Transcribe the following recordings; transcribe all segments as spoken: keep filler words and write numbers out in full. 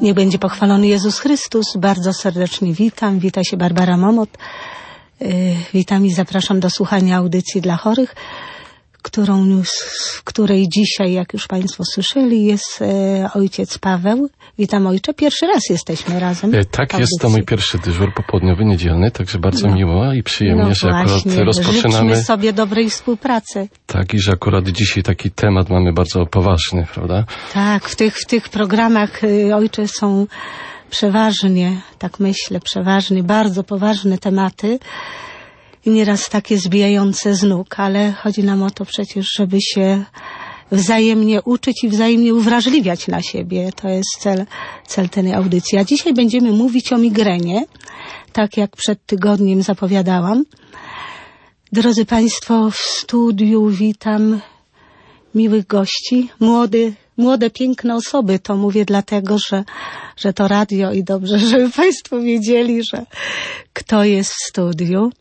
Niech będzie pochwalony Jezus Chrystus. Bardzo serdecznie witam. Wita się Barbara Momot. Witam i zapraszam do słuchania audycji dla chorych, którą już, w której dzisiaj, jak już Państwo słyszeli, jest e, ojciec Paweł. Witam, ojcze. Pierwszy raz jesteśmy razem. E, tak, jest to mój pierwszy dyżur popołudniowy, niedzielny, także bardzo no. miło i przyjemnie, no że akurat rozpoczynamy. Życzmy sobie dobrej współpracy. Tak, i że akurat dzisiaj taki temat mamy bardzo poważny, prawda? Tak, w tych, w tych programach, y, ojcze, są przeważnie, tak myślę, przeważnie bardzo poważne tematy. I nieraz takie zbijające z nóg, ale chodzi nam o to przecież, żeby się wzajemnie uczyć i wzajemnie uwrażliwiać na siebie. To jest cel, cel tej audycji. A dzisiaj będziemy mówić o migrenie, tak jak przed tygodniem zapowiadałam. Drodzy Państwo, w studiu witam miłych gości, młody, młode, piękne osoby. To mówię dlatego, że, że to radio i dobrze, żeby Państwo wiedzieli, że kto jest w studiu.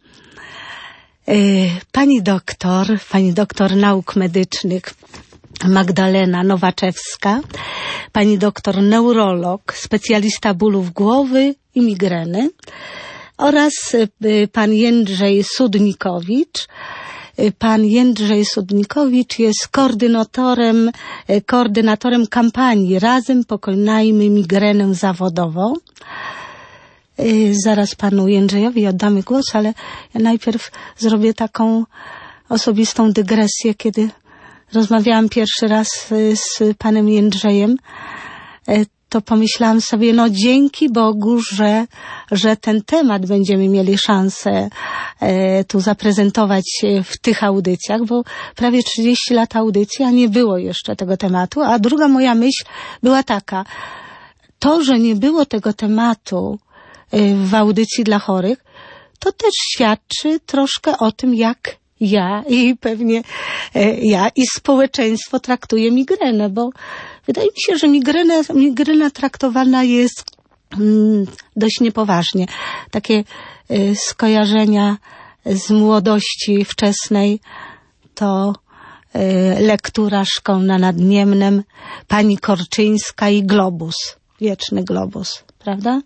Pani doktor, pani doktor nauk medycznych Magdalena Nowaczewska, pani doktor neurolog, specjalista bólów głowy i migreny oraz pan Jędrzej Sudnikowicz. Pan Jędrzej Sudnikowicz jest koordynatorem, koordynatorem kampanii Razem pokonajmy migrenę zawodową. Zaraz panu Jędrzejowi oddamy głos, ale ja najpierw zrobię taką osobistą dygresję. Kiedy rozmawiałam pierwszy raz z panem Jędrzejem, to pomyślałam sobie, no dzięki Bogu, że, że ten temat będziemy mieli szansę tu zaprezentować w tych audycjach, bo prawie trzydzieści lat audycji, a nie było jeszcze tego tematu. A druga moja myśl była taka, to, że nie było tego tematu w audycji dla chorych, to też świadczy troszkę o tym, jak ja i pewnie ja i społeczeństwo traktuje migrenę, bo wydaje mi się, że migrena, migrena traktowana jest mm, dość niepoważnie. Takie y, skojarzenia z młodości wczesnej to y, lektura Szkolna nad Niemnem, pani Korczyńska i Globus, wieczny Globus, prawda?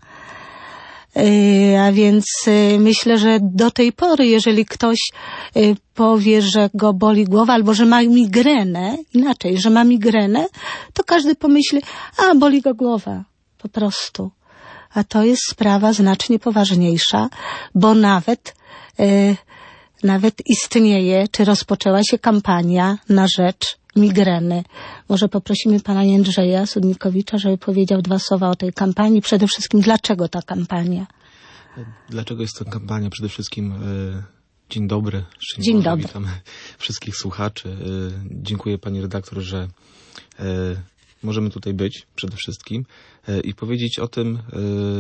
A więc myślę, że do tej pory, jeżeli ktoś powie, że go boli głowa albo że ma migrenę, inaczej, że ma migrenę, to każdy pomyśli, a boli go głowa, po prostu. A to jest sprawa znacznie poważniejsza, bo nawet, nawet istnieje, czy rozpoczęła się kampania na rzecz migreny. Może poprosimy pana Jędrzeja Sudnikowicza, żeby powiedział dwa słowa o tej kampanii. Przede wszystkim, dlaczego ta kampania? Dlaczego jest to kampania? Przede wszystkim e, dzień dobry. Dzień dobry. Witam wszystkich słuchaczy. E, dziękuję pani redaktor, że e, możemy tutaj być przede wszystkim e, i powiedzieć o tym, e,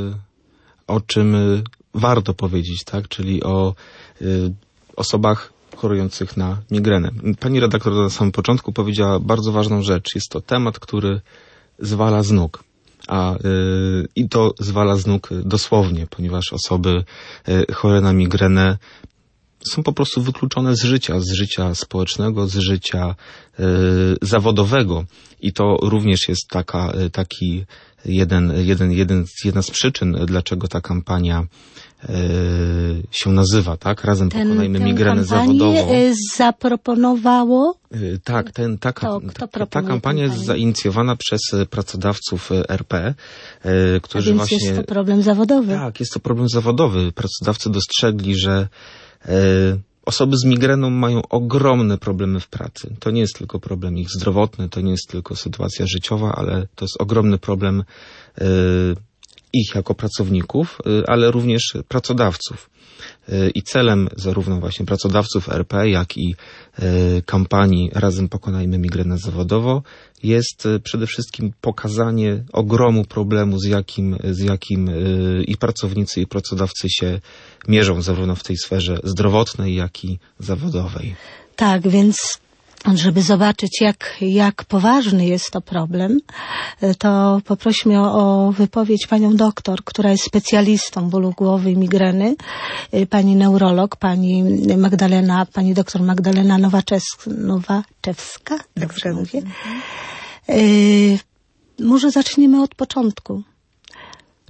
o czym warto powiedzieć, tak? Czyli o e, osobach chorujących na migrenę. Pani redaktor na samym początku powiedziała bardzo ważną rzecz. Jest to temat, który zwala z nóg. A, yy, I to zwala z nóg dosłownie, ponieważ osoby yy, chore na migrenę są po prostu wykluczone z życia, z życia społecznego, z życia yy, zawodowego. I to również jest taka, yy, taki jeden, jeden, jeden, jedna z przyczyn, dlaczego ta kampania się nazywa, tak? Razem ten, pokonajmy migrenę zawodową. Zaproponowało? Tak, ten, ta, kto, ta, kto ta kampania jest zainicjowana przez pracodawców R P, którzy A więc właśnie... jest to problem zawodowy. Tak, jest to problem zawodowy. Pracodawcy dostrzegli, że e, osoby z migreną mają ogromne problemy w pracy. To nie jest tylko problem ich zdrowotny, to nie jest tylko sytuacja życiowa, ale to jest ogromny problem e, ich jako pracowników, ale również pracodawców. I celem zarówno właśnie pracodawców R P, jak i kampanii Razem pokonajmy migrenę zawodowo jest przede wszystkim pokazanie ogromu problemu, z jakim, z jakim i pracownicy, i pracodawcy się mierzą, zarówno w tej sferze zdrowotnej, jak i zawodowej. Tak, więc żeby zobaczyć, jak, jak poważny jest to problem, to poprośmy o, o wypowiedź panią doktor, która jest specjalistą bólu głowy i migreny, pani neurolog, pani Magdalena, pani doktor Magdalena Nowaczewska, Nowaczewska, dobrze mówię. Y, może zaczniemy od początku.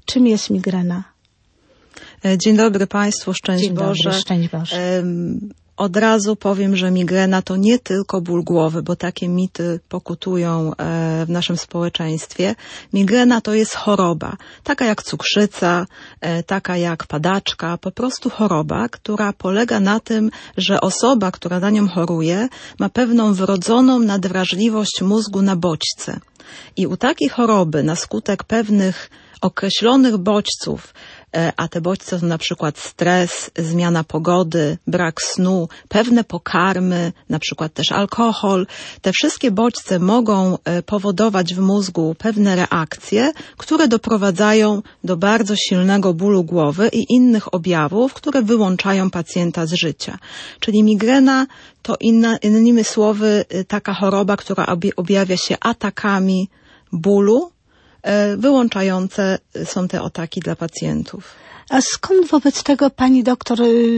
Czym jest migrena? Dzień dobry Państwu, szczęść Dzień Boże. dobry, szczęść Boże. Od razu powiem, że migrena to nie tylko ból głowy, bo takie mity pokutują w naszym społeczeństwie. Migrena to jest choroba, taka jak cukrzyca, taka jak padaczka, po prostu choroba, która polega na tym, że osoba, która na nią choruje, ma pewną wrodzoną nadwrażliwość mózgu na bodźce. I u takiej choroby na skutek pewnych określonych bodźców, a te bodźce to na przykład stres, zmiana pogody, brak snu, pewne pokarmy, na przykład też alkohol. Te wszystkie bodźce mogą powodować w mózgu pewne reakcje, które doprowadzają do bardzo silnego bólu głowy i innych objawów, które wyłączają pacjenta z życia. Czyli migrena to inna, innymi słowy taka choroba, która objawia się atakami bólu, wyłączające są te ataki dla pacjentów. A skąd wobec tego, pani doktor,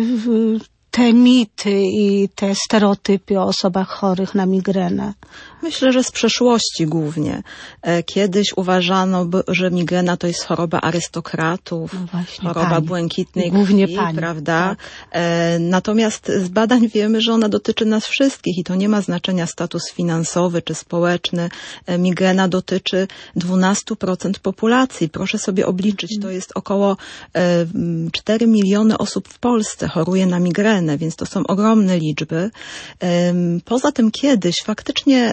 te mity i te stereotypy o osobach chorych na migrenę? Myślę, że z przeszłości głównie. Kiedyś uważano, że migrena to jest choroba arystokratów, no właśnie, choroba pani. błękitnej głównie krwi, pani, prawda? Tak. Natomiast z badań wiemy, że ona dotyczy nas wszystkich i to nie ma znaczenia status finansowy czy społeczny. Migrena dotyczy dwanaście procent populacji. Proszę sobie obliczyć, to jest około cztery miliony osób w Polsce choruje na migrenę, więc to są ogromne liczby. Poza tym kiedyś faktycznie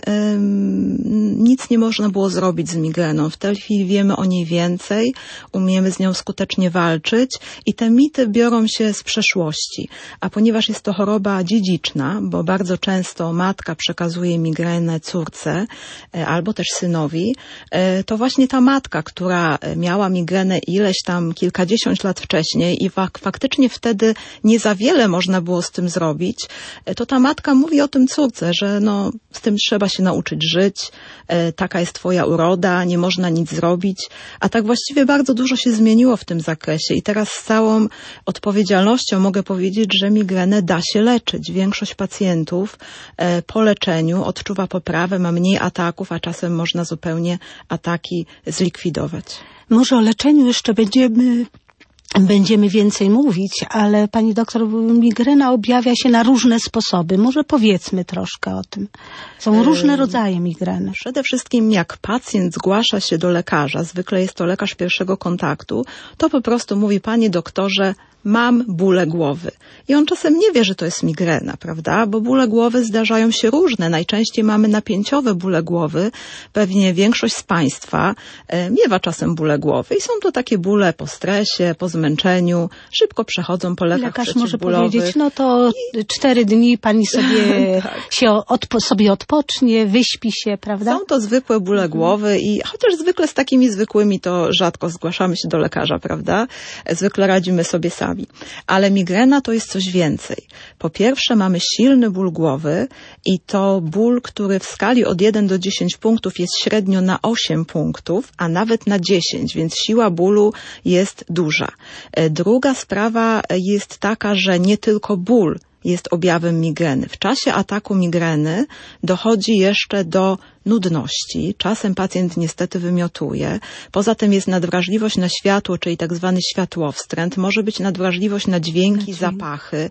nic nie można było zrobić z migreną. W tej chwili wiemy o niej więcej, umiemy z nią skutecznie walczyć i te mity biorą się z przeszłości. A ponieważ jest to choroba dziedziczna, bo bardzo często matka przekazuje migrenę córce albo też synowi, to właśnie ta matka, która miała migrenę ileś tam kilkadziesiąt lat wcześniej i fak- faktycznie wtedy nie za wiele można było z tym zrobić, to ta matka mówi o tym córce, że no, z tym trzeba się nauczyć żyć, taka jest twoja uroda, nie można nic zrobić, a tak właściwie bardzo dużo się zmieniło w tym zakresie i teraz z całą odpowiedzialnością mogę powiedzieć, że migrenę da się leczyć. Większość pacjentów po leczeniu odczuwa poprawę, ma mniej ataków, a czasem można zupełnie ataki zlikwidować. Może o leczeniu jeszcze będziemy Będziemy więcej mówić, ale pani doktor, migrena objawia się na różne sposoby. Może powiedzmy troszkę o tym. Są różne rodzaje migreny. Przede wszystkim jak pacjent zgłasza się do lekarza, zwykle jest to lekarz pierwszego kontaktu, to po prostu mówi: panie doktorze, mam bóle głowy. I on czasem nie wie, że to jest migrena, prawda? Bo bóle głowy zdarzają się różne. Najczęściej mamy napięciowe bóle głowy. Pewnie większość z Państwa e, miewa czasem bóle głowy. I są to takie bóle po stresie, po zmęczeniu. Szybko przechodzą po lekach Lekarz może przeciwbólowych. powiedzieć, no to I... cztery dni pani sobie, tak. się odpo- sobie odpocznie, wyśpi się, prawda? Są to zwykłe bóle głowy i chociaż zwykle z takimi zwykłymi to rzadko zgłaszamy się do lekarza, prawda? Zwykle radzimy sobie sami. Ale migrena to jest coś więcej. Po pierwsze mamy silny ból głowy i to ból, który w skali od jeden do dziesięciu punktów jest średnio na osiem punktów, a nawet na dziesięć, więc siła bólu jest duża. Druga sprawa jest taka, że nie tylko ból jest objawem migreny. W czasie ataku migreny dochodzi jeszcze do nudności. Czasem pacjent niestety wymiotuje. Poza tym jest nadwrażliwość na światło, czyli tak zwany światłowstręt. Może być nadwrażliwość na dźwięki, na zapachy.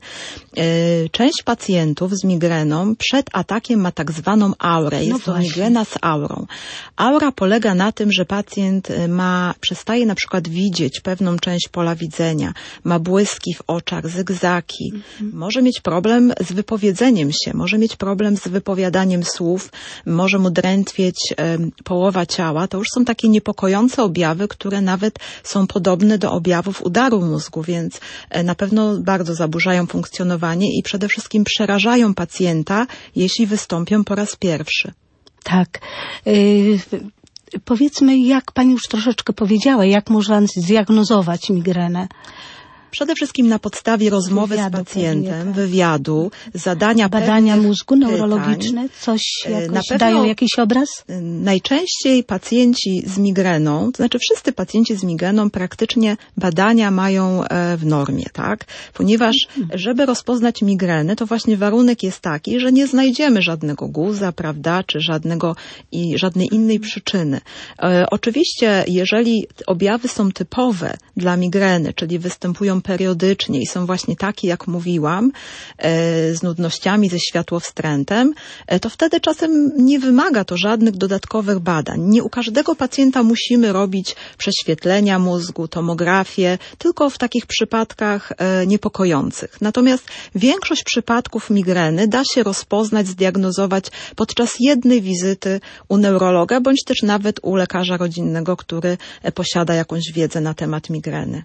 Część pacjentów z migreną przed atakiem ma tak zwaną aurę. Jest no to migrena z aurą. Aura polega na tym, że pacjent ma, przestaje na przykład widzieć pewną część pola widzenia, ma błyski w oczach, zygzaki. Mhm. Może mieć problem z wypowiedzeniem się, może mieć problem z wypowiadaniem słów, może mu drętwieć e, połowa ciała. To już są takie niepokojące objawy, które nawet są podobne do objawów udaru mózgu, więc e, na pewno bardzo zaburzają funkcjonowanie i przede wszystkim przerażają pacjenta, jeśli wystąpią po raz pierwszy. Tak. Y- Powiedzmy, jak pani już troszeczkę powiedziała, jak można zdiagnozować migrenę? Przede wszystkim na podstawie rozmowy Wywiadu z pacjentem, pewnie, tak. wywiadu, zadania Badania pewnych mózgu pytań. neurologiczne, coś jakoś Na pewno dają jakiś obraz? Najczęściej pacjenci z migreną, to znaczy wszyscy pacjenci z migreną praktycznie badania mają w normie, tak? Ponieważ żeby rozpoznać migrenę, to właśnie warunek jest taki, że nie znajdziemy żadnego guza, prawda, czy żadnego i żadnej innej przyczyny. E, oczywiście, jeżeli objawy są typowe dla migreny, czyli występują periodycznie i są właśnie takie, jak mówiłam, e, z nudnościami, ze światłowstrętem, e, to wtedy czasem nie wymaga to żadnych dodatkowych badań. Nie u każdego pacjenta musimy robić prześwietlenia mózgu, tomografię, tylko w takich przypadkach e, niepokojących. Natomiast większość przypadków migreny da się rozpoznać, zdiagnozować podczas jednej wizyty u neurologa, bądź też nawet u lekarza rodzinnego, który e, posiada jakąś wiedzę na temat migreny.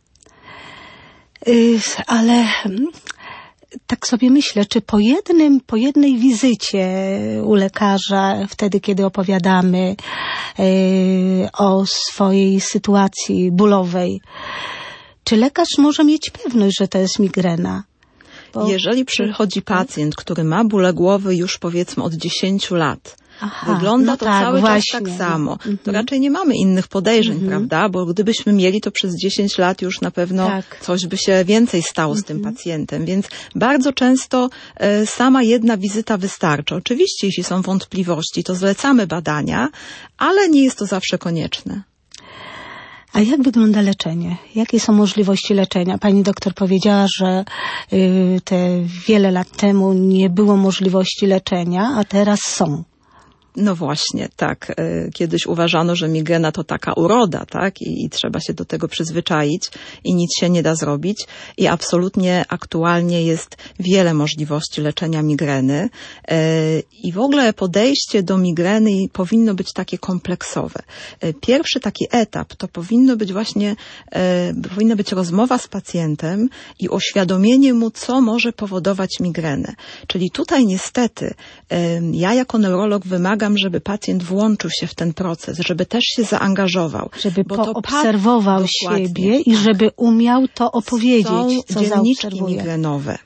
Y, ale tak sobie myślę, czy po jednym, po jednej wizycie u lekarza, wtedy kiedy opowiadamy y, o swojej sytuacji bólowej, czy lekarz może mieć pewność, że to jest migrena? Bo... Jeżeli przychodzi pacjent, który ma bóle głowy już powiedzmy od dziesięciu lat, Aha, wygląda no to tak, cały właśnie. czas tak samo, Mhm. to raczej nie mamy innych podejrzeń, Mhm. prawda? Bo gdybyśmy mieli, to przez dziesięć lat już na pewno Tak. coś by się więcej stało z tym Mhm. pacjentem. Więc bardzo często e, sama jedna wizyta wystarczy. Oczywiście, jeśli są wątpliwości, to zlecamy badania, ale nie jest to zawsze konieczne. A jak wygląda leczenie? Jakie są możliwości leczenia? Pani doktor powiedziała, że y, te wiele lat temu nie było możliwości leczenia, a teraz są. No właśnie, tak. Kiedyś uważano, że migrena to taka uroda, tak? I, i trzeba się do tego przyzwyczaić i nic się nie da zrobić. I absolutnie aktualnie jest wiele możliwości leczenia migreny. I w ogóle podejście do migreny powinno być takie kompleksowe. Pierwszy taki etap to powinno być właśnie, powinna być rozmowa z pacjentem i uświadomienie mu, co może powodować migrenę. Czyli tutaj niestety ja jako neurolog wymagam, żeby pacjent włączył się w ten proces, żeby też się zaangażował. Żeby bo to poobserwował siebie i żeby umiał to opowiedzieć, Są co dzienniczki zaobserwuje. migrenowe.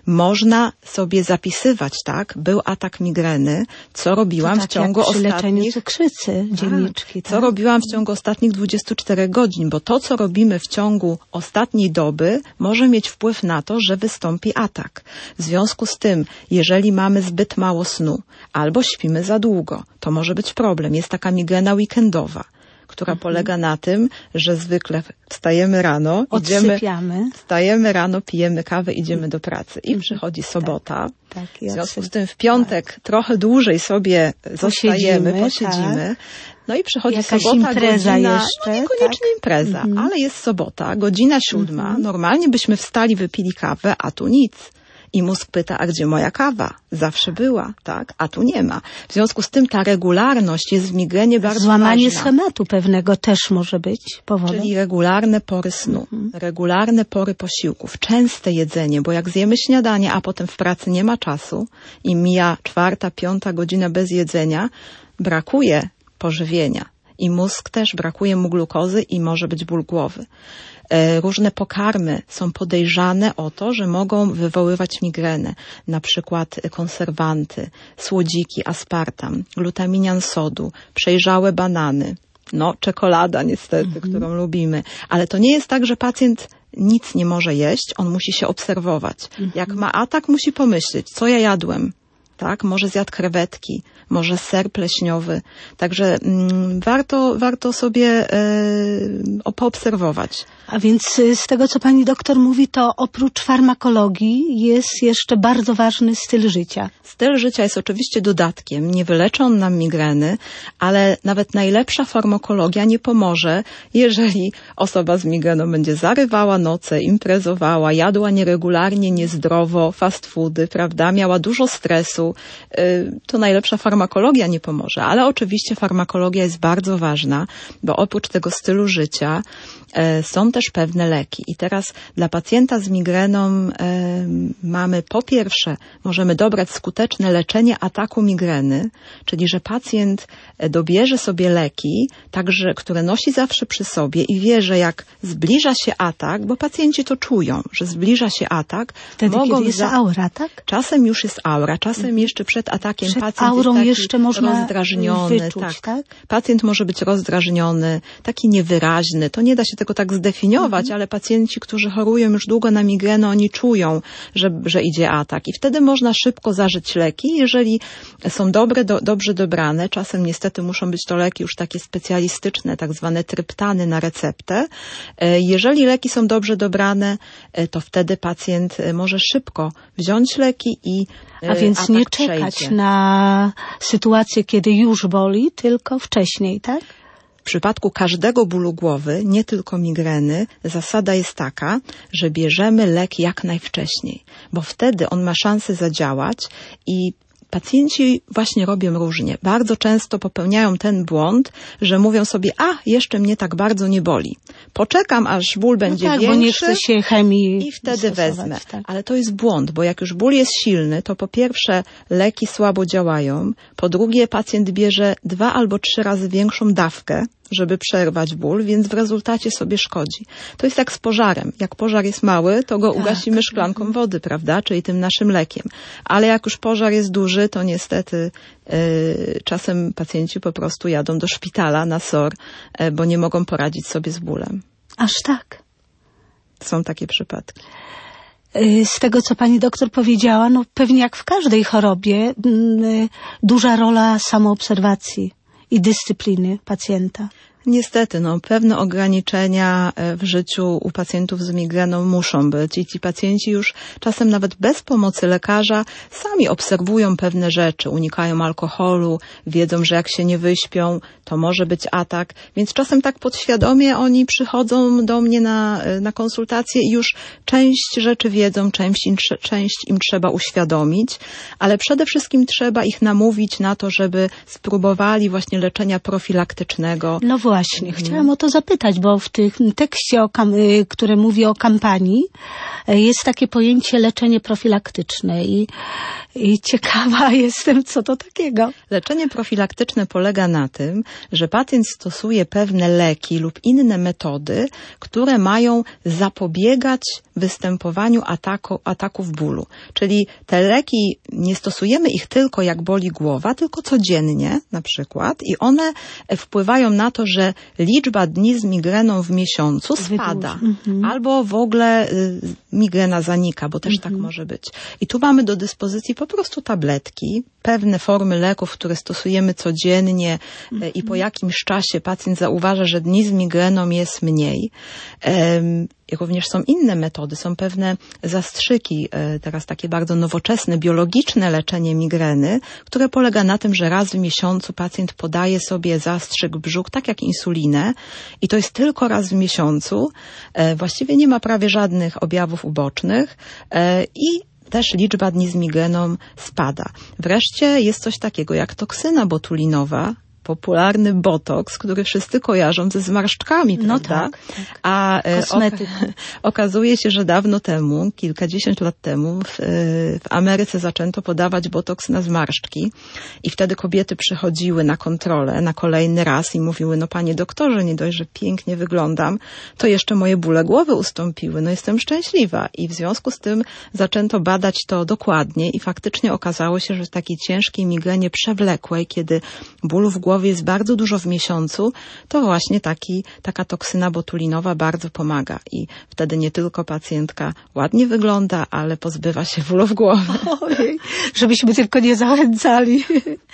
Można sobie zapisywać, tak? Był atak migreny, co robiłam tak w ciągu jak przy leczeniu ostatnich... cukrzycy, dzienniczki. Co tak? robiłam w ciągu ostatnich dwudziestu czterech godzin, bo to, co robimy w ciągu ostatniej doby, może mieć wpływ na to, że wystąpi atak. W związku z tym, jeżeli mamy zbyt mało snu, albo śpimy za długo, to może być problem. Jest taka migrena weekendowa, która mhm. polega na tym, że zwykle wstajemy rano, idziemy, wstajemy rano, pijemy kawę, idziemy do pracy i mhm. przychodzi sobota. Tak, tak, w związku z tym w piątek tak. trochę dłużej sobie zostajemy, posiedzimy, posiedzimy. Tak. No i przychodzi Jakaś sobota, impreza godzina, jeszcze, no niekoniecznie tak? impreza, mhm. ale jest sobota, godzina siódma, mhm. normalnie byśmy wstali, wypili kawę, a tu nic. I mózg pyta, a gdzie moja kawa? Zawsze była, tak? A tu nie ma. W związku z tym ta regularność jest w migrenie bardzo Złamanie ważna. schematu pewnego też może być powodem. Czyli regularne pory snu, mhm. regularne pory posiłków, częste jedzenie, bo jak zjemy śniadanie, a potem w pracy nie ma czasu i mija czwarta, piąta godzina bez jedzenia, brakuje pożywienia. I mózg też brakuje mu glukozy i może być ból głowy. Różne pokarmy są podejrzane o to, że mogą wywoływać migrenę. Na przykład konserwanty, słodziki, aspartam, glutaminian sodu, przejrzałe banany, no czekolada niestety, mhm. którą lubimy. Ale to nie jest tak, że pacjent nic nie może jeść, on musi się obserwować. Mhm. Jak ma atak, musi pomyśleć, co ja jadłem. Tak, może zjadł krewetki, może ser pleśniowy. Także mm, warto, warto sobie e, poobserwować. A więc z tego, co pani doktor mówi, to oprócz farmakologii jest jeszcze bardzo ważny styl życia. Styl życia jest oczywiście dodatkiem. Nie wyleczy on nam migreny, ale nawet najlepsza farmakologia nie pomoże, jeżeli osoba z migreną będzie zarywała noce, imprezowała, jadła nieregularnie, niezdrowo, fast foody, prawda? Miała dużo stresu, prostu y, to najlepsza farmakologia nie pomoże. Ale oczywiście farmakologia jest bardzo ważna, bo oprócz tego stylu życia y, są też pewne leki. I teraz dla pacjenta z migreną y, mamy po pierwsze, możemy dobrać skuteczne leczenie ataku migreny, czyli że pacjent dobierze sobie leki, także, które nosi zawsze przy sobie i wie, że jak zbliża się atak, bo pacjenci to czują, że zbliża się atak. Wtedy, mogą kiedy jest za... aura, tak? Czasem już jest aura, czasem jeszcze przed atakiem Przed pacjent aurą jest taki jeszcze można rozdrażniony. wyczuć, tak. tak? Pacjent może być rozdrażniony, taki niewyraźny. To nie da się tego tak zdefiniować, mhm. ale pacjenci, którzy chorują już długo na migrenę, oni czują, że, że idzie atak. I wtedy można szybko zażyć leki, jeżeli są dobre, do, dobrze dobrane. Czasem niestety muszą być to leki już takie specjalistyczne, tak zwane tryptany na receptę. Jeżeli leki są dobrze dobrane, to wtedy pacjent może szybko wziąć leki i A więc nie czekać przejdzie. na sytuację, kiedy już boli, tylko wcześniej, tak? W przypadku każdego bólu głowy, nie tylko migreny, zasada jest taka, że bierzemy lek jak najwcześniej, bo wtedy on ma szansę zadziałać i pacjenci właśnie robią różnie. Bardzo często popełniają ten błąd, że mówią sobie, a jeszcze mnie tak bardzo nie boli. Poczekam, aż ból będzie no tak, większy bo nie chce się chemii i wtedy wezmę. Tak. Ale to jest błąd, bo jak już ból jest silny, to po pierwsze leki słabo działają, po drugie pacjent bierze dwa albo trzy razy większą dawkę, żeby przerwać ból, więc w rezultacie sobie szkodzi. To jest jak z pożarem. Jak pożar jest mały, to go tak. ugasimy szklanką wody, prawda? Czyli tym naszym lekiem. Ale jak już pożar jest duży, to niestety yy, czasem pacjenci po prostu jadą do szpitala na S O R, yy, bo nie mogą poradzić sobie z bólem. Aż tak. Są takie przypadki. Z tego, co pani doktor powiedziała, no pewnie jak w każdej chorobie, duża rola samoobserwacji i dyscypliny pacjenta. Niestety, no, pewne ograniczenia w życiu u pacjentów z migreną muszą być i ci pacjenci już czasem nawet bez pomocy lekarza sami obserwują pewne rzeczy, unikają alkoholu, wiedzą, że jak się nie wyśpią, to może być atak, więc czasem tak podświadomie oni przychodzą do mnie na, na konsultacje i już część rzeczy wiedzą, część im, część im trzeba uświadomić, ale przede wszystkim trzeba ich namówić na to, żeby spróbowali właśnie leczenia profilaktycznego. No właśnie, mhm. chciałam o to zapytać, bo w tym tekście, o kam- które mówi o kampanii, jest takie pojęcie leczenie profilaktyczne i, i ciekawa jestem, co to takiego. Leczenie profilaktyczne polega na tym, że pacjent stosuje pewne leki lub inne metody, które mają zapobiegać występowaniu ataku, ataków bólu. Czyli te leki, nie stosujemy ich tylko jak boli głowa, tylko codziennie na przykład i one wpływają na to, że liczba dni z migreną w miesiącu spada. Mhm. Albo w ogóle y, migrena zanika, bo też mhm. tak może być. I tu mamy do dyspozycji po prostu tabletki, pewne formy leków, które stosujemy codziennie mhm. y, i po jakimś czasie pacjent zauważa, że dni z migreną jest mniej. Ym, I również są inne metody, są pewne zastrzyki, teraz takie bardzo nowoczesne, biologiczne leczenie migreny, które polega na tym, że raz w miesiącu pacjent podaje sobie zastrzyk w brzuch, tak jak insulinę i to jest tylko raz w miesiącu. Właściwie nie ma prawie żadnych objawów ubocznych i też liczba dni z migreną spada. Wreszcie jest coś takiego jak toksyna botulinowa, popularny botoks, który wszyscy kojarzą ze zmarszczkami, no prawda? Tak, tak. A kosmetyk. Oka- okazuje się, że dawno temu, kilkadziesiąt lat temu w, w Ameryce zaczęto podawać botoks na zmarszczki i wtedy kobiety przychodziły na kontrolę na kolejny raz i mówiły, no panie doktorze, nie dość, że pięknie wyglądam, to jeszcze moje bóle głowy ustąpiły, no jestem szczęśliwa. I w związku z tym zaczęto badać to dokładnie i faktycznie okazało się, że w takiej ciężkiej migrenie przewlekłej, kiedy bólu w głowie jest bardzo dużo w miesiącu, to właśnie taki, taka toksyna botulinowa bardzo pomaga i wtedy nie tylko pacjentka ładnie wygląda, ale pozbywa się bólów głowy. Ojej, żebyśmy tylko nie zachęcali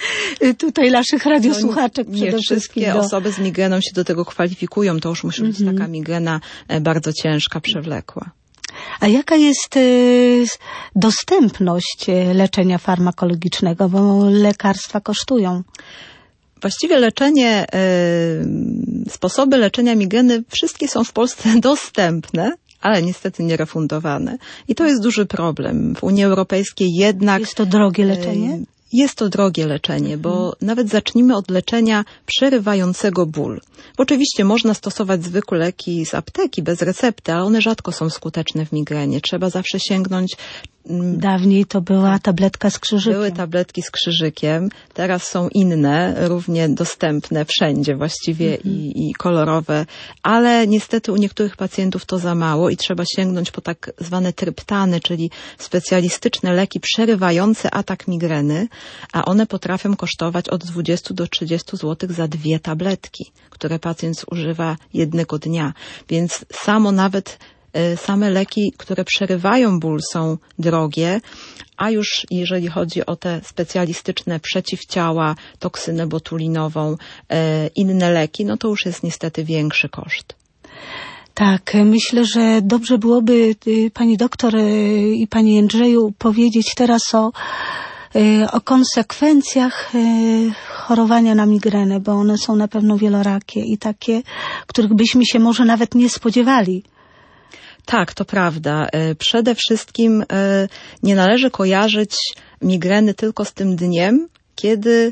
tutaj naszych radiosłuchaczek no, przede nie wszystkim. wszystkie do... osoby z migreną się do tego kwalifikują, to już musi być mhm. taka migrena bardzo ciężka, przewlekła. A jaka jest y, dostępność leczenia farmakologicznego, bo lekarstwa kosztują? Właściwie leczenie, y, sposoby leczenia migreny wszystkie są w Polsce dostępne, ale niestety nierefundowane. I to jest duży problem. W Unii Europejskiej jednak... Jest to drogie leczenie? Jest to drogie leczenie, bo mhm. nawet zacznijmy od leczenia przerywającego ból. Bo oczywiście można stosować zwykłe leki z apteki bez recepty, ale one rzadko są skuteczne w migrenie. Trzeba zawsze sięgnąć... Dawniej to była tabletka z krzyżykiem. Były tabletki z krzyżykiem, teraz są inne, równie dostępne wszędzie właściwie mhm. i, i kolorowe, ale niestety u niektórych pacjentów to za mało i trzeba sięgnąć po tak zwane tryptany, czyli specjalistyczne leki przerywające atak migreny, a one potrafią kosztować od dwudziestu do trzydziestu złotych za dwie tabletki, które pacjent używa jednego dnia. Więc samo nawet same leki, które przerywają ból, są drogie, a już jeżeli chodzi o te specjalistyczne przeciwciała, toksynę botulinową, inne leki, no to już jest niestety większy koszt. Tak, myślę, że dobrze byłoby pani doktor i pani Jędrzeju powiedzieć teraz o o konsekwencjach chorowania na migrenę, bo one są na pewno wielorakie i takie, których byśmy się może nawet nie spodziewali. Tak, to prawda. Przede wszystkim nie należy kojarzyć migreny tylko z tym dniem, kiedy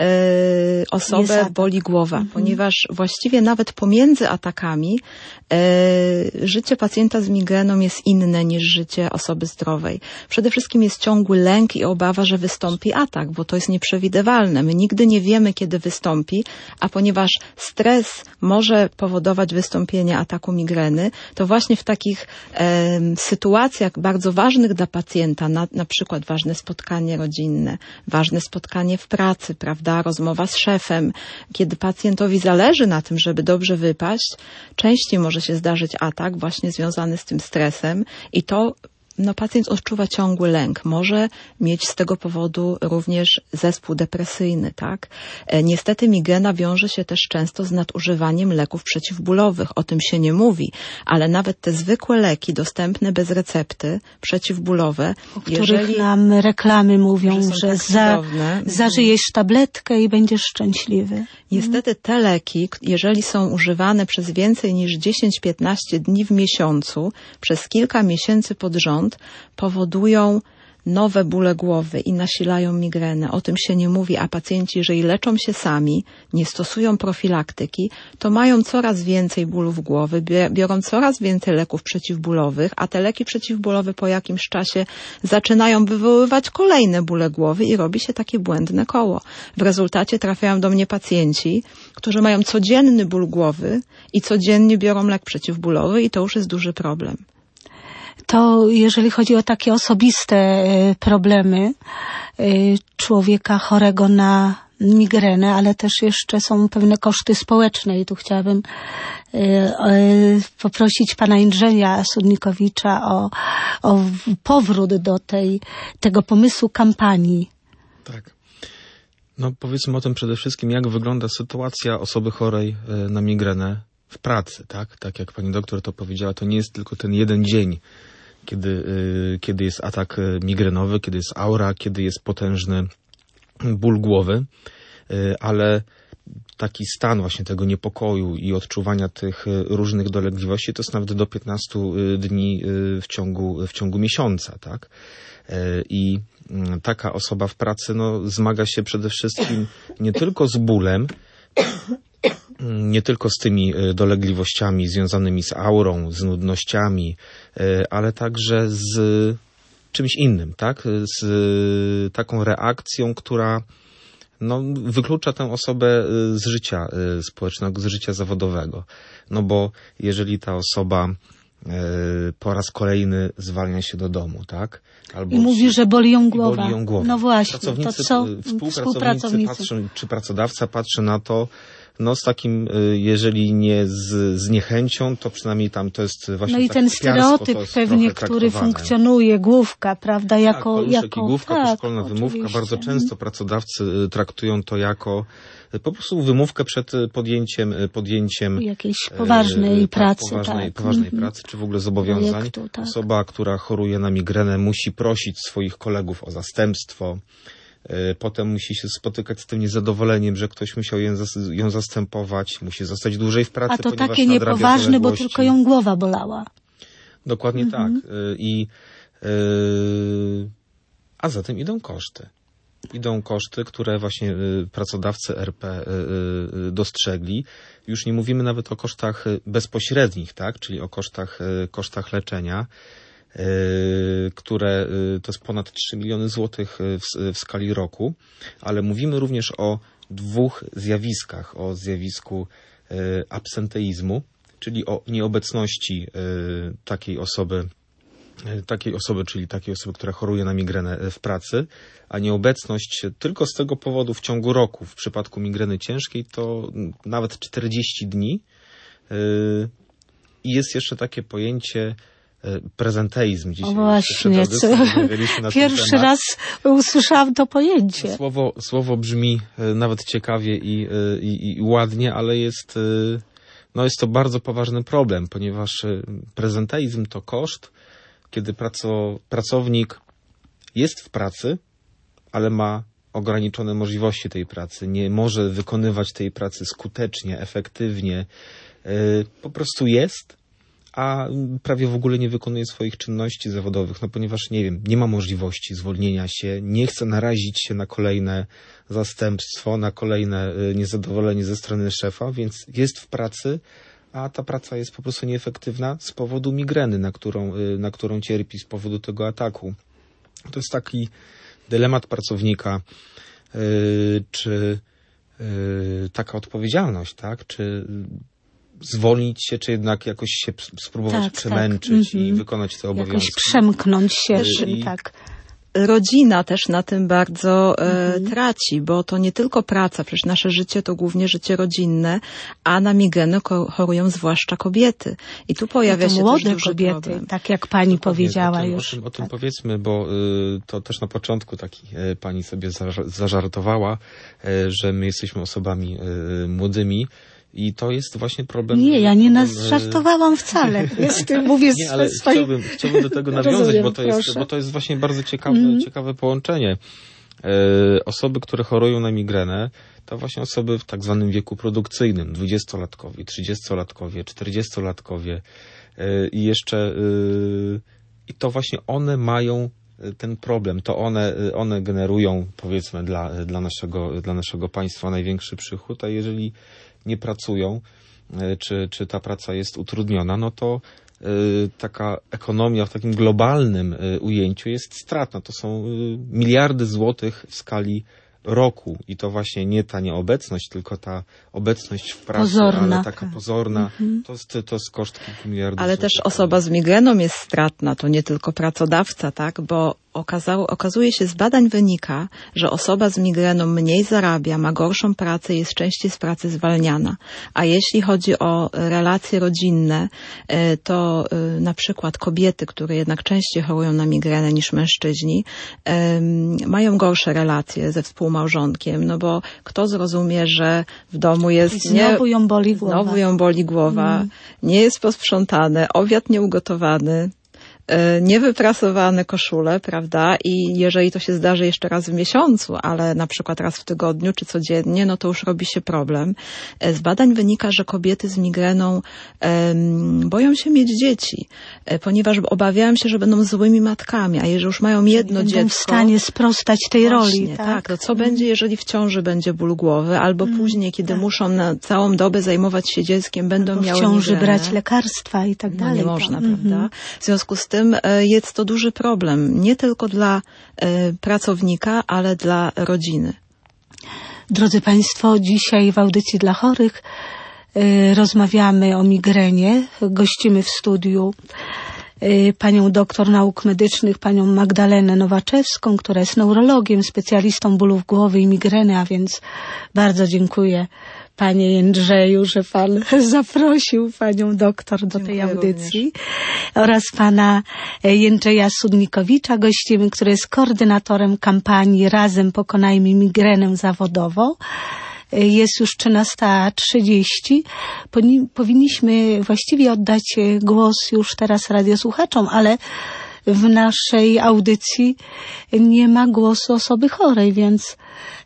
osobę boli głowa, mhm. ponieważ właściwie nawet pomiędzy atakami e, życie pacjenta z migreną jest inne niż życie osoby zdrowej. Przede wszystkim jest ciągły lęk i obawa, że wystąpi atak, bo to jest nieprzewidywalne. My nigdy nie wiemy, kiedy wystąpi, a ponieważ stres może powodować wystąpienie ataku migreny, to właśnie w takich e, sytuacjach bardzo ważnych dla pacjenta, na, na przykład ważne spotkanie rodzinne, ważne spotkanie w pracy, prawda, rozmowa z szefem, kiedy pacjentowi zależy na tym, żeby dobrze wypaść, częściej może się zdarzyć atak właśnie związany z tym stresem i to no, pacjent odczuwa ciągły lęk. Może mieć z tego powodu również zespół depresyjny, tak? E, niestety migrena wiąże się też często z nadużywaniem leków przeciwbólowych. O tym się nie mówi, ale nawet te zwykłe leki dostępne bez recepty, przeciwbólowe, o których jeżeli nam reklamy mówią, że, że tak za, zażyjesz tabletkę i będziesz szczęśliwy. Niestety te leki, jeżeli są używane przez więcej niż dziesięć do piętnastu dni w miesiącu, przez kilka miesięcy pod rząd, powodują nowe bóle głowy i nasilają migrenę. O tym się nie mówi, a pacjenci, jeżeli leczą się sami, nie stosują profilaktyki, to mają coraz więcej bólów głowy, biorą coraz więcej leków przeciwbólowych, a te leki przeciwbólowe po jakimś czasie zaczynają wywoływać kolejne bóle głowy i robi się takie błędne koło. W rezultacie trafiają do mnie pacjenci, którzy mają codzienny ból głowy i codziennie biorą lek przeciwbólowy i to już jest duży problem. To jeżeli chodzi o takie osobiste problemy człowieka chorego na migrenę, ale też jeszcze są pewne koszty społeczne i tu chciałabym poprosić pana Jędrzeja Sudnikowicza o, o powrót do tej, tego pomysłu kampanii. Tak. No powiedzmy o tym przede wszystkim, jak wygląda sytuacja osoby chorej na migrenę w pracy, tak? Tak jak pani doktor to powiedziała, to nie jest tylko ten jeden dzień, kiedy, kiedy jest atak migrenowy, kiedy jest aura, kiedy jest potężny ból głowy, ale taki stan właśnie tego niepokoju i odczuwania tych różnych dolegliwości to jest nawet do piętnastu dni w ciągu, w ciągu miesiąca, tak? I taka osoba w pracy no, zmaga się przede wszystkim nie tylko z bólem, nie tylko z tymi dolegliwościami związanymi z aurą, z nudnościami, ale także z czymś innym, tak? Z taką reakcją, która no, wyklucza tę osobę z życia społecznego, z życia zawodowego. No bo jeżeli ta osoba po raz kolejny zwalnia się do domu, tak? Albo I mówi, że boli ją głowa. Boli ją głowa. No właśnie, Pracownicy, to co współpracownicy współpracownicy patrzą, czy pracodawca patrzy na to, no z takim, jeżeli nie z, z niechęcią, to przynajmniej tam to jest właśnie no i ten stereotyp pewnie, który funkcjonuje, główka, prawda, jako... Tak, jako i główka, tak, to szkolna wymówka. oczywiście. Bardzo często pracodawcy traktują to jako po prostu wymówkę przed podjęciem podjęciem jakiejś poważnej tak, pracy, poważnej, tak. poważnej Mhm. pracy, czy w ogóle zobowiązań. Projektu, tak. Osoba, która choruje na migrenę, musi prosić swoich kolegów o zastępstwo. Potem musi się spotykać z tym niezadowoleniem, że ktoś musiał ją, zas- ją zastępować, musi zostać dłużej w pracy, A to ponieważ takie niepoważne, bo tylko ją głowa bolała. Dokładnie Mhm. tak. Y, I, y, a za tym idą koszty. Idą koszty, które właśnie y, pracodawcy R P y, y, dostrzegli. Już nie mówimy nawet o kosztach bezpośrednich, tak? Czyli o kosztach, y, kosztach leczenia, y, które y, to jest ponad trzy miliony złotych w, w skali roku, ale mówimy również o dwóch zjawiskach. O zjawisku y, absenteizmu, czyli o nieobecności y, takiej osoby, takiej osoby, czyli takiej osoby, która choruje na migrenę w pracy, a nieobecność tylko z tego powodu w ciągu roku, w przypadku migreny ciężkiej, to nawet czterdzieści dni. I jest jeszcze takie pojęcie prezenteizm. Dzisiaj o właśnie, co, pierwszy raz usłyszałam to pojęcie. Słowo, słowo brzmi nawet ciekawie i, i, i ładnie, ale jest, no jest to bardzo poważny problem, ponieważ prezenteizm to koszt, kiedy praco, pracownik jest w pracy, ale ma ograniczone możliwości tej pracy, nie może wykonywać tej pracy skutecznie, efektywnie, yy, po prostu jest, a prawie w ogóle nie wykonuje swoich czynności zawodowych, no ponieważ, nie wiem, nie ma możliwości zwolnienia się, nie chce narazić się na kolejne zastępstwo, na kolejne yy, niezadowolenie ze strony szefa, więc jest w pracy, a ta praca jest po prostu nieefektywna z powodu migreny, na którą, na którą cierpi z powodu tego ataku. To jest taki dylemat pracownika, yy, czy yy, taka odpowiedzialność, tak? Czy zwolnić się, czy jednak jakoś się spróbować tak, przemęczyć tak. i Mhm. wykonać te obowiązki. Jakoś przemknąć się, I, tak. Rodzina też na tym bardzo e, Mhm. traci, bo to nie tylko praca, przecież nasze życie to głównie życie rodzinne, a na migrenę ko- chorują zwłaszcza kobiety. I tu pojawia No to się młode też duży kobiety, problem. tak jak pani Dokładnie, powiedziała o tym, już. O tym, o tym tak. powiedzmy, bo y, to też na początku taki y, pani sobie zaż- zażartowała, y, że my jesteśmy osobami y, młodymi. I to jest właśnie problem... Nie, ja nie problem, nas żartowałam wcale. Jest, mówię nie, ale swoim... chciałbym, chciałbym do tego nawiązać, Rozumiem, bo, to jest, proszę. bo to jest właśnie bardzo ciekawe, Mhm. ciekawe połączenie. E, osoby, które chorują na migrenę, to właśnie osoby w tak zwanym wieku produkcyjnym, dwudziestolatkowie, trzydziestolatkowie, czterdziestolatkowie e, i jeszcze e, i to właśnie one mają ten problem, to one, one generują, powiedzmy, dla, dla, naszego, dla naszego państwa największy przychód, a jeżeli nie pracują, czy, czy ta praca jest utrudniona, no to y, taka ekonomia w takim globalnym y, ujęciu jest stratna. To są y, miliardy złotych w skali roku i to właśnie nie ta nieobecność, tylko ta obecność w pracy, Pozorna. ale taka pozorna, Mhm. to, jest, to jest koszt kilku miliardów Ale złotych. też osoba z migreną jest stratna, to nie tylko pracodawca, tak? Bo okazało, okazuje się, z badań wynika, że osoba z migreną mniej zarabia, ma gorszą pracę, jest częściej z pracy zwalniana. A jeśli chodzi o relacje rodzinne, to na przykład kobiety, które jednak częściej chorują na migrenę niż mężczyźni, mają gorsze relacje ze współmałżonkiem, no bo kto zrozumie, że w domu jest... I znowu nie, ją boli głowa. Znowu ją boli głowa, mm. nie jest posprzątane, obiad nieugotowany, niewyprasowane koszule, prawda? I jeżeli to się zdarzy jeszcze raz w miesiącu, ale na przykład raz w tygodniu czy codziennie, no to już robi się problem. Z badań wynika, że kobiety z migreną um, boją się mieć dzieci, ponieważ obawiają się, że będą złymi matkami, a jeżeli już mają jedno będą dziecko... w stanie sprostać tej właśnie, roli. tak, Tak, to co mm. będzie, jeżeli w ciąży będzie ból głowy, albo mm, później, kiedy tak. muszą na całą dobę zajmować się dzieckiem, będą albo miały w ciąży migrenę. brać lekarstwa i tak no, dalej. nie można, tak. prawda? Mhm. W związku z tym jest to duży problem, nie tylko dla e, pracownika, ale dla rodziny. Drodzy Państwo, dzisiaj w audycji dla chorych y, rozmawiamy o migrenie. Gościmy w studiu y, panią doktor nauk medycznych, panią Magdalenę Nowaczewską, która jest neurologiem, specjalistą bólów głowy i migreny, a więc bardzo dziękuję Panie Jędrzeju, że Pan zaprosił Panią doktor do Dziękuję tej audycji. również. Oraz Pana Jędrzeja Sudnikowicza, gościmy, który jest koordynatorem kampanii Razem pokonajmy migrenę zawodową. Jest już trzynasta trzydzieści. Powinniśmy właściwie oddać głos już teraz radiosłuchaczom, ale w naszej audycji nie ma głosu osoby chorej, więc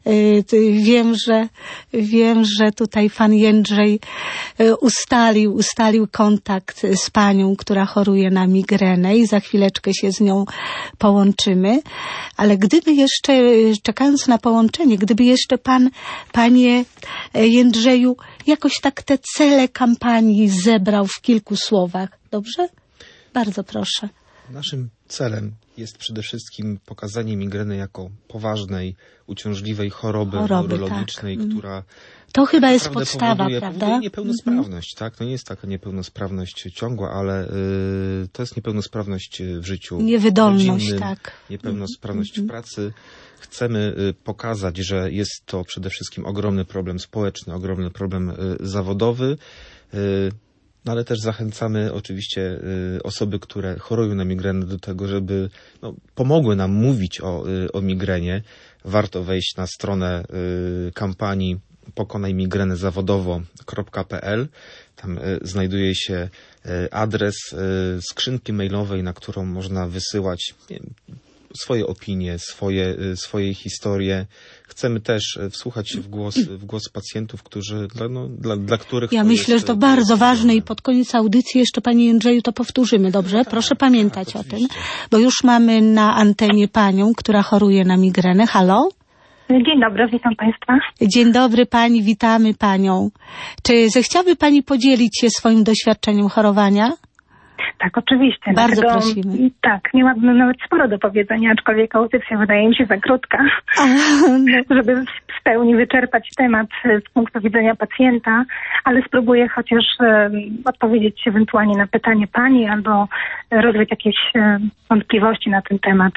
wiem, że wiem, że tutaj pan Jędrzej ustalił, ustalił kontakt z panią, która choruje na migrenę i za chwileczkę się z nią połączymy. Ale gdyby jeszcze, czekając na połączenie, gdyby jeszcze pan, panie Jędrzeju, jakoś tak te cele kampanii zebrał w kilku słowach. Dobrze? Bardzo proszę. Naszym celem jest przede wszystkim pokazanie migreny jako poważnej, uciążliwej choroby, choroby neurologicznej, tak. która to chyba jest podstawa, powoduje, prawda? Powoduje niepełnosprawność, mm-hmm. tak? To nie jest taka niepełnosprawność ciągła, ale y, to jest niepełnosprawność w życiu Niewydolność, rodzinnym, tak. niepełnosprawność mm-hmm. w pracy. Chcemy y, pokazać, że jest to przede wszystkim ogromny problem społeczny, ogromny problem y, zawodowy, y, no ale też zachęcamy oczywiście y, osoby, które chorują na migrenę do tego, żeby no, pomogły nam mówić o, y, o migrenie. Warto wejść na stronę y, kampanii pokonaj migrenę zawodowo kropka p l. Tam y, znajduje się y, adres y, skrzynki mailowej, na którą można wysyłać nie wiem, swoje opinie, swoje, swoje historie. Chcemy też wsłuchać się w głos, w głos pacjentów, którzy, no, dla, dla których... Ja to myślę, jest, że to bardzo ważne i pod koniec audycji jeszcze, panie Jędrzeju, to powtórzymy, dobrze? Tak, Proszę pamiętać tak, o tym, bo już mamy na antenie panią, która choruje na migrenę. Halo? Dzień dobry, witam państwa. Dzień dobry pani, witamy panią. Czy zechciałaby pani podzielić się swoim doświadczeniem chorowania? Tak, oczywiście. Bardzo Dlatego, prosimy. Tak, miałabym nawet sporo do powiedzenia, aczkolwiek audycja wydaje mi się za krótka, A, no. żeby w pełni wyczerpać temat z punktu widzenia pacjenta, ale spróbuję chociaż um, odpowiedzieć ewentualnie na pytanie pani albo rozwiać jakieś um, wątpliwości na ten temat.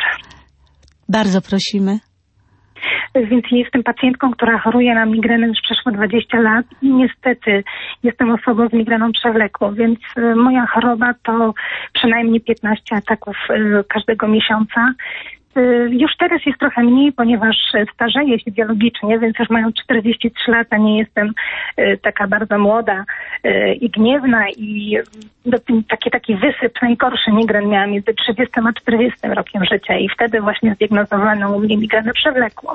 Bardzo prosimy. Więc jestem pacjentką, która choruje na migrenę już przeszło dwadzieścia lat i niestety jestem osobą z migreną przewlekłą, więc moja choroba to przynajmniej piętnaście ataków każdego miesiąca. Już teraz jest trochę mniej, ponieważ starzeję się biologicznie, więc już mając czterdzieści trzy lata nie jestem taka bardzo młoda i gniewna i taki, taki wysyp, najgorszy migren miałam między trzydziestym a czterdziestym rokiem życia i wtedy właśnie zdiagnozowano u mnie migrenę przewlekłą.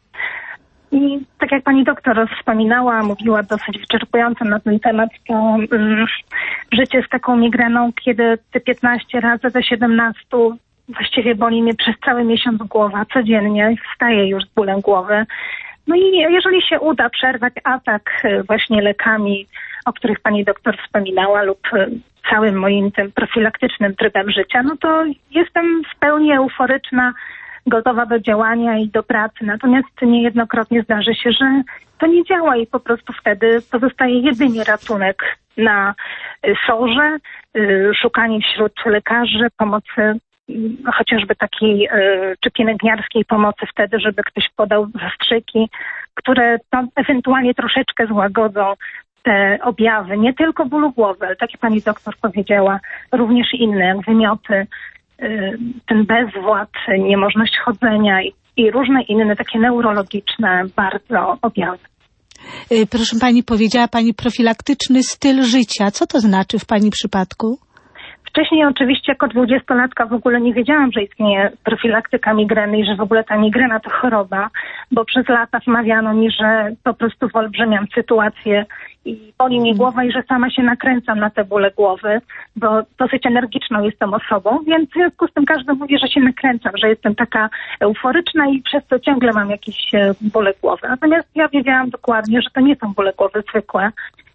I tak jak pani doktor wspominała, mówiła dosyć wyczerpująco na ten temat, to um, życie z taką migreną, kiedy te piętnaście razy ze siedemnastu właściwie boli mnie przez cały miesiąc głowa, codziennie wstaję już z bólem głowy. No i jeżeli się uda przerwać atak właśnie lekami, o których pani doktor wspominała, lub całym moim tym profilaktycznym trybem życia, no to jestem w pełni euforyczna, gotowa do działania i do pracy. Natomiast niejednokrotnie zdarzy się, że to nie działa i po prostu wtedy pozostaje jedynie ratunek na sorze, szukanie wśród lekarzy pomocy, chociażby takiej czy pielęgniarskiej pomocy wtedy, żeby ktoś podał zastrzyki, które no, ewentualnie troszeczkę złagodzą te objawy, nie tylko bólu głowy, ale tak jak pani doktor powiedziała, również inne, jak wymioty, ten bezwład, niemożność chodzenia i, i różne inne takie neurologiczne bardzo objawy. Proszę pani, powiedziała pani profilaktyczny styl życia. Co to znaczy w pani przypadku? Wcześniej oczywiście jako dwudziestolatka w ogóle nie wiedziałam, że istnieje profilaktyka migreny i że w ogóle ta migrena to choroba, bo przez lata wmawiano mi, że po prostu wyolbrzymiam sytuację i boli mnie głowa i że sama się nakręcam na te bóle głowy, bo dosyć energiczną jestem osobą, więc w związku z tym każdy mówi, że się nakręcam, że jestem taka euforyczna i przez to ciągle mam jakieś bóle głowy. Natomiast ja wiedziałam dokładnie, że to nie są bóle głowy zwykłe.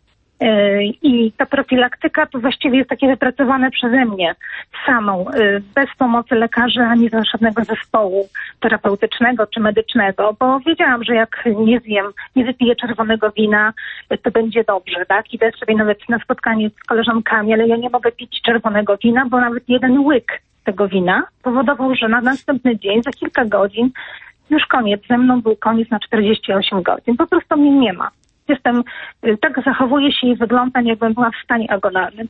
I ta profilaktyka to właściwie jest takie wypracowane przeze mnie samą, bez pomocy lekarzy ani żadnego zespołu terapeutycznego czy medycznego, bo wiedziałam, że jak nie zjem, nie wypiję czerwonego wina, to będzie dobrze, tak? Idę sobie nawet na spotkanie z koleżankami, ale ja nie mogę pić czerwonego wina, bo nawet jeden łyk tego wina powodował, że na następny dzień, za kilka godzin, już koniec, ze mną był koniec na czterdzieści osiem godzin. Po prostu mnie nie ma. Jestem, tak zachowuję się i wyglądam, jakbym była w stanie agonalnym.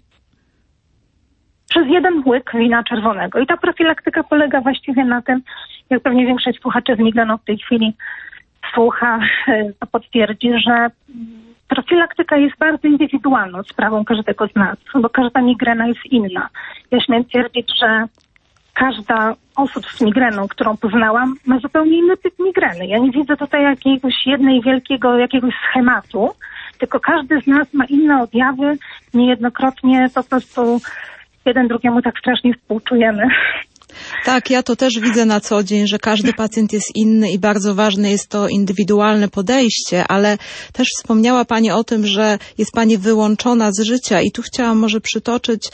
Przez jeden łyk wina czerwonego. I ta profilaktyka polega właściwie na tym, jak pewnie większość słuchaczy z migreną w tej chwili słucha, to potwierdzi, że profilaktyka jest bardzo indywidualną sprawą każdego z nas, bo każda migrena jest inna. Ja śmiem twierdzić, że każda osób z migreną, którą poznałam, ma zupełnie inny typ migreny. Ja nie widzę tutaj jakiegoś jednej wielkiego, jakiegoś schematu, tylko każdy z nas ma inne objawy. Niejednokrotnie po prostu jeden drugiemu tak strasznie współczujemy. Tak, ja to też widzę na co dzień, że każdy pacjent jest inny i bardzo ważne jest to indywidualne podejście, ale też wspomniała Pani o tym, że jest Pani wyłączona z życia i tu chciałam może przytoczyć,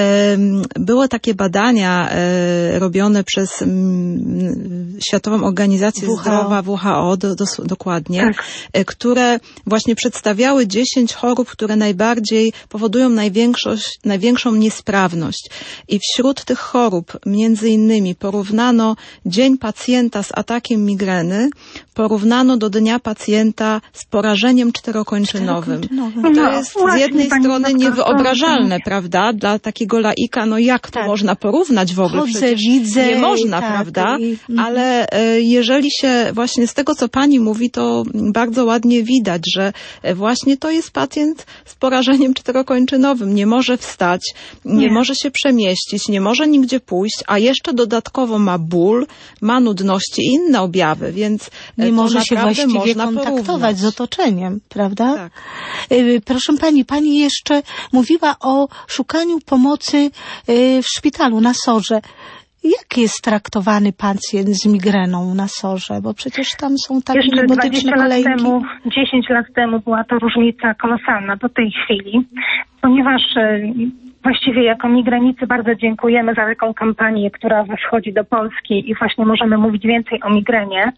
były takie badania robione przez Światową Organizację W H O. Zdrowia, W H O do, do, dokładnie, Tak. które właśnie przedstawiały dziesięć chorób, które najbardziej powodują największość, największą niesprawność. I wśród tych chorób między innymi porównano dzień pacjenta z atakiem migreny, porównano do dnia pacjenta z porażeniem czterokończynowym. Czterokończynowym. To No, jest z właśnie, jednej pani strony doktor, niewyobrażalne, prawda? Dla takiego laika, no jak to Tak. można porównać w ogóle? Chodzę, Przecież widzę, nie można, tak, prawda? i- mhm. Ale e, jeżeli się właśnie z tego, co Pani mówi, to bardzo ładnie widać, że e, właśnie to jest pacjent z porażeniem czterokończynowym. Nie może wstać, nie, Nie. może się przemieścić, nie może nigdzie pójść, a jeszcze dodatkowo ma ból, ma nudności i inne objawy, więc e, Nie to może się naprawdę właściwie można kontaktować porównać. z otoczeniem, prawda? Tak. Y, Proszę Pani, Pani jeszcze mówiła o szukaniu pomocy y, w szpitalu na sorze. Jak jest traktowany pacjent z migreną na sorze? Bo przecież tam są takie Jeszcze niebotyczne dwadzieścia lat kolejki. temu, dziesięć lat temu była to różnica kolosalna do tej chwili, ponieważ e, właściwie jako migrenicy bardzo dziękujemy za taką kampanię, która wchodzi do Polski i właśnie możemy mówić więcej o migrenie.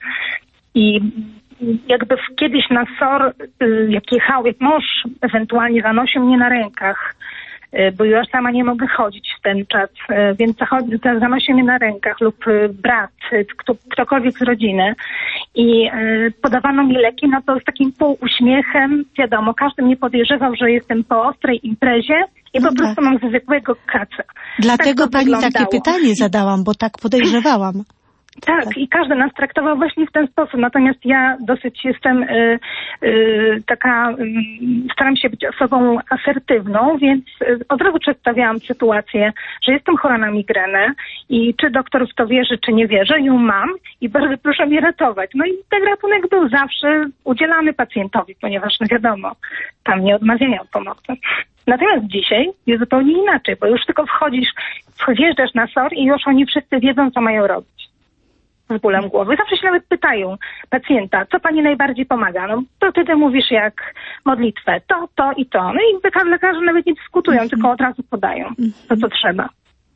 I jakby w- kiedyś na S O R, y, jak jechał, jak mąż ewentualnie zanosił mnie na rękach, y, bo ja sama nie mogę chodzić w ten czas, y, więc zachodzi- za- zanosił mnie na rękach lub y, brat, y, kto, ktokolwiek z rodziny i y, podawano mi leki, no to z takim półuśmiechem, wiadomo, każdy mnie podejrzewał, że jestem po ostrej imprezie i No po prostu tak. mam zwykłego kaca. Dlatego Tak to Pani takie wyglądało. pytanie zadałam, bo tak podejrzewałam. Tak, i każdy nas traktował właśnie w ten sposób. Natomiast ja dosyć jestem y, y, taka, y, staram się być osobą asertywną, więc y, od razu przedstawiałam sytuację, że jestem chora na migrenę i czy doktor w to wierzy, czy nie wierzy, ją mam i bardzo proszę mnie ratować. No i ten ratunek był zawsze udzielany pacjentowi, ponieważ no wiadomo, tam nie odmawiają pomocy. Natomiast dzisiaj jest zupełnie inaczej, bo już tylko wchodzisz, wjeżdżasz na S O R i już oni wszyscy wiedzą, co mają robić z bólem głowy. Zawsze się nawet pytają pacjenta, co pani najbardziej pomaga? No to ty, ty mówisz jak modlitwę, to, to i to. No i lekarze, lekarze nawet nie dyskutują, mm-hmm. tylko od razu podają to, co trzeba.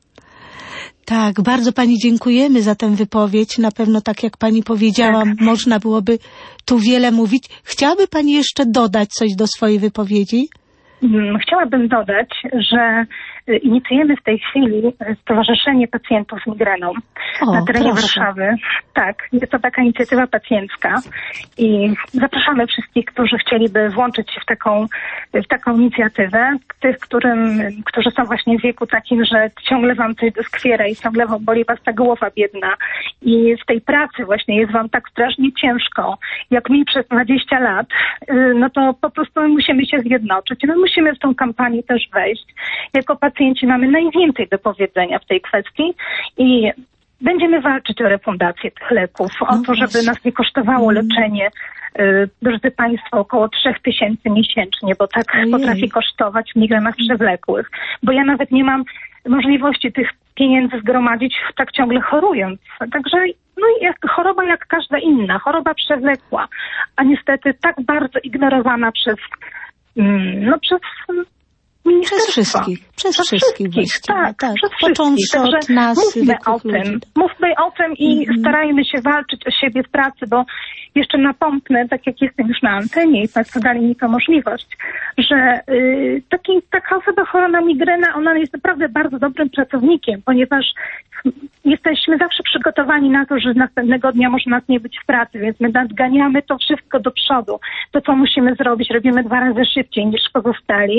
Tak, bardzo Pani dziękujemy za tę wypowiedź. Na pewno, tak jak Pani powiedziała, Tak. można byłoby tu wiele mówić. Chciałaby Pani jeszcze dodać coś do swojej wypowiedzi? Chciałabym dodać, że inicjujemy w tej chwili Stowarzyszenie Pacjentów z Migreną O, na terenie proszę. Warszawy. Tak, jest to taka inicjatywa pacjencka i zapraszamy wszystkich, którzy chcieliby włączyć się w taką, w taką inicjatywę, tych, którym, którzy są właśnie w wieku takim, że ciągle wam coś doskwiera i ciągle boli was ta głowa biedna i w tej pracy właśnie jest wam tak strasznie ciężko, jak mi przez dwadzieścia lat, no to po prostu musimy się zjednoczyć. No musimy w tą kampanię też wejść. Jako pacjenci mamy najwięcej do powiedzenia w tej kwestii i będziemy walczyć o refundację tych leków, o No to, żeby właśnie. nas nie kosztowało Mm. leczenie, y, drodzy Państwo, około trzech tysięcy miesięcznie, bo tak Ojej. potrafi kosztować w migrenach przewlekłych. Bo ja nawet nie mam możliwości tych pieniędzy zgromadzić tak ciągle chorując. Także no i jak, choroba jak każda inna, choroba przewlekła, a niestety tak bardzo ignorowana przez, mm, no przez Przez ministerstwo. wszystkich. Przez wszystkich właściwie, tak, tak. przez Począwszy wszystkich. od Także nas, mówmy o zwykłych tym, ludzi. mówmy o tym i Mhm. starajmy się walczyć o siebie w pracy, bo jeszcze napomknę, tak jak jestem już na antenie i Państwo dali mi tę możliwość, że y, taki, taka osoba chora na migrenę, ona jest naprawdę bardzo dobrym pracownikiem, ponieważ jesteśmy zawsze przygotowani na to, że następnego dnia może nas nie być w pracy, więc my nadganiamy to wszystko do przodu. To, co musimy zrobić, robimy dwa razy szybciej niż pozostali.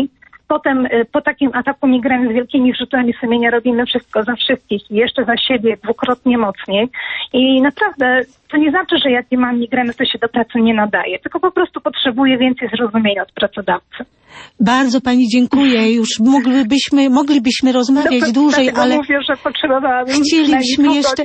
Potem y, po takim ataku migreny z wielkimi wyrzutami sumienia robimy wszystko za wszystkich i jeszcze za siebie dwukrotnie mocniej. I naprawdę to nie znaczy, że jak nie mam migreny, to się do pracy nie nadaje, tylko po prostu potrzebuję więcej zrozumienia od pracodawcy. Bardzo pani dziękuję. Już moglibyśmy, moglibyśmy rozmawiać No, dłużej, ale mówię, że potrzebowałabym chcieliśmy jeszcze...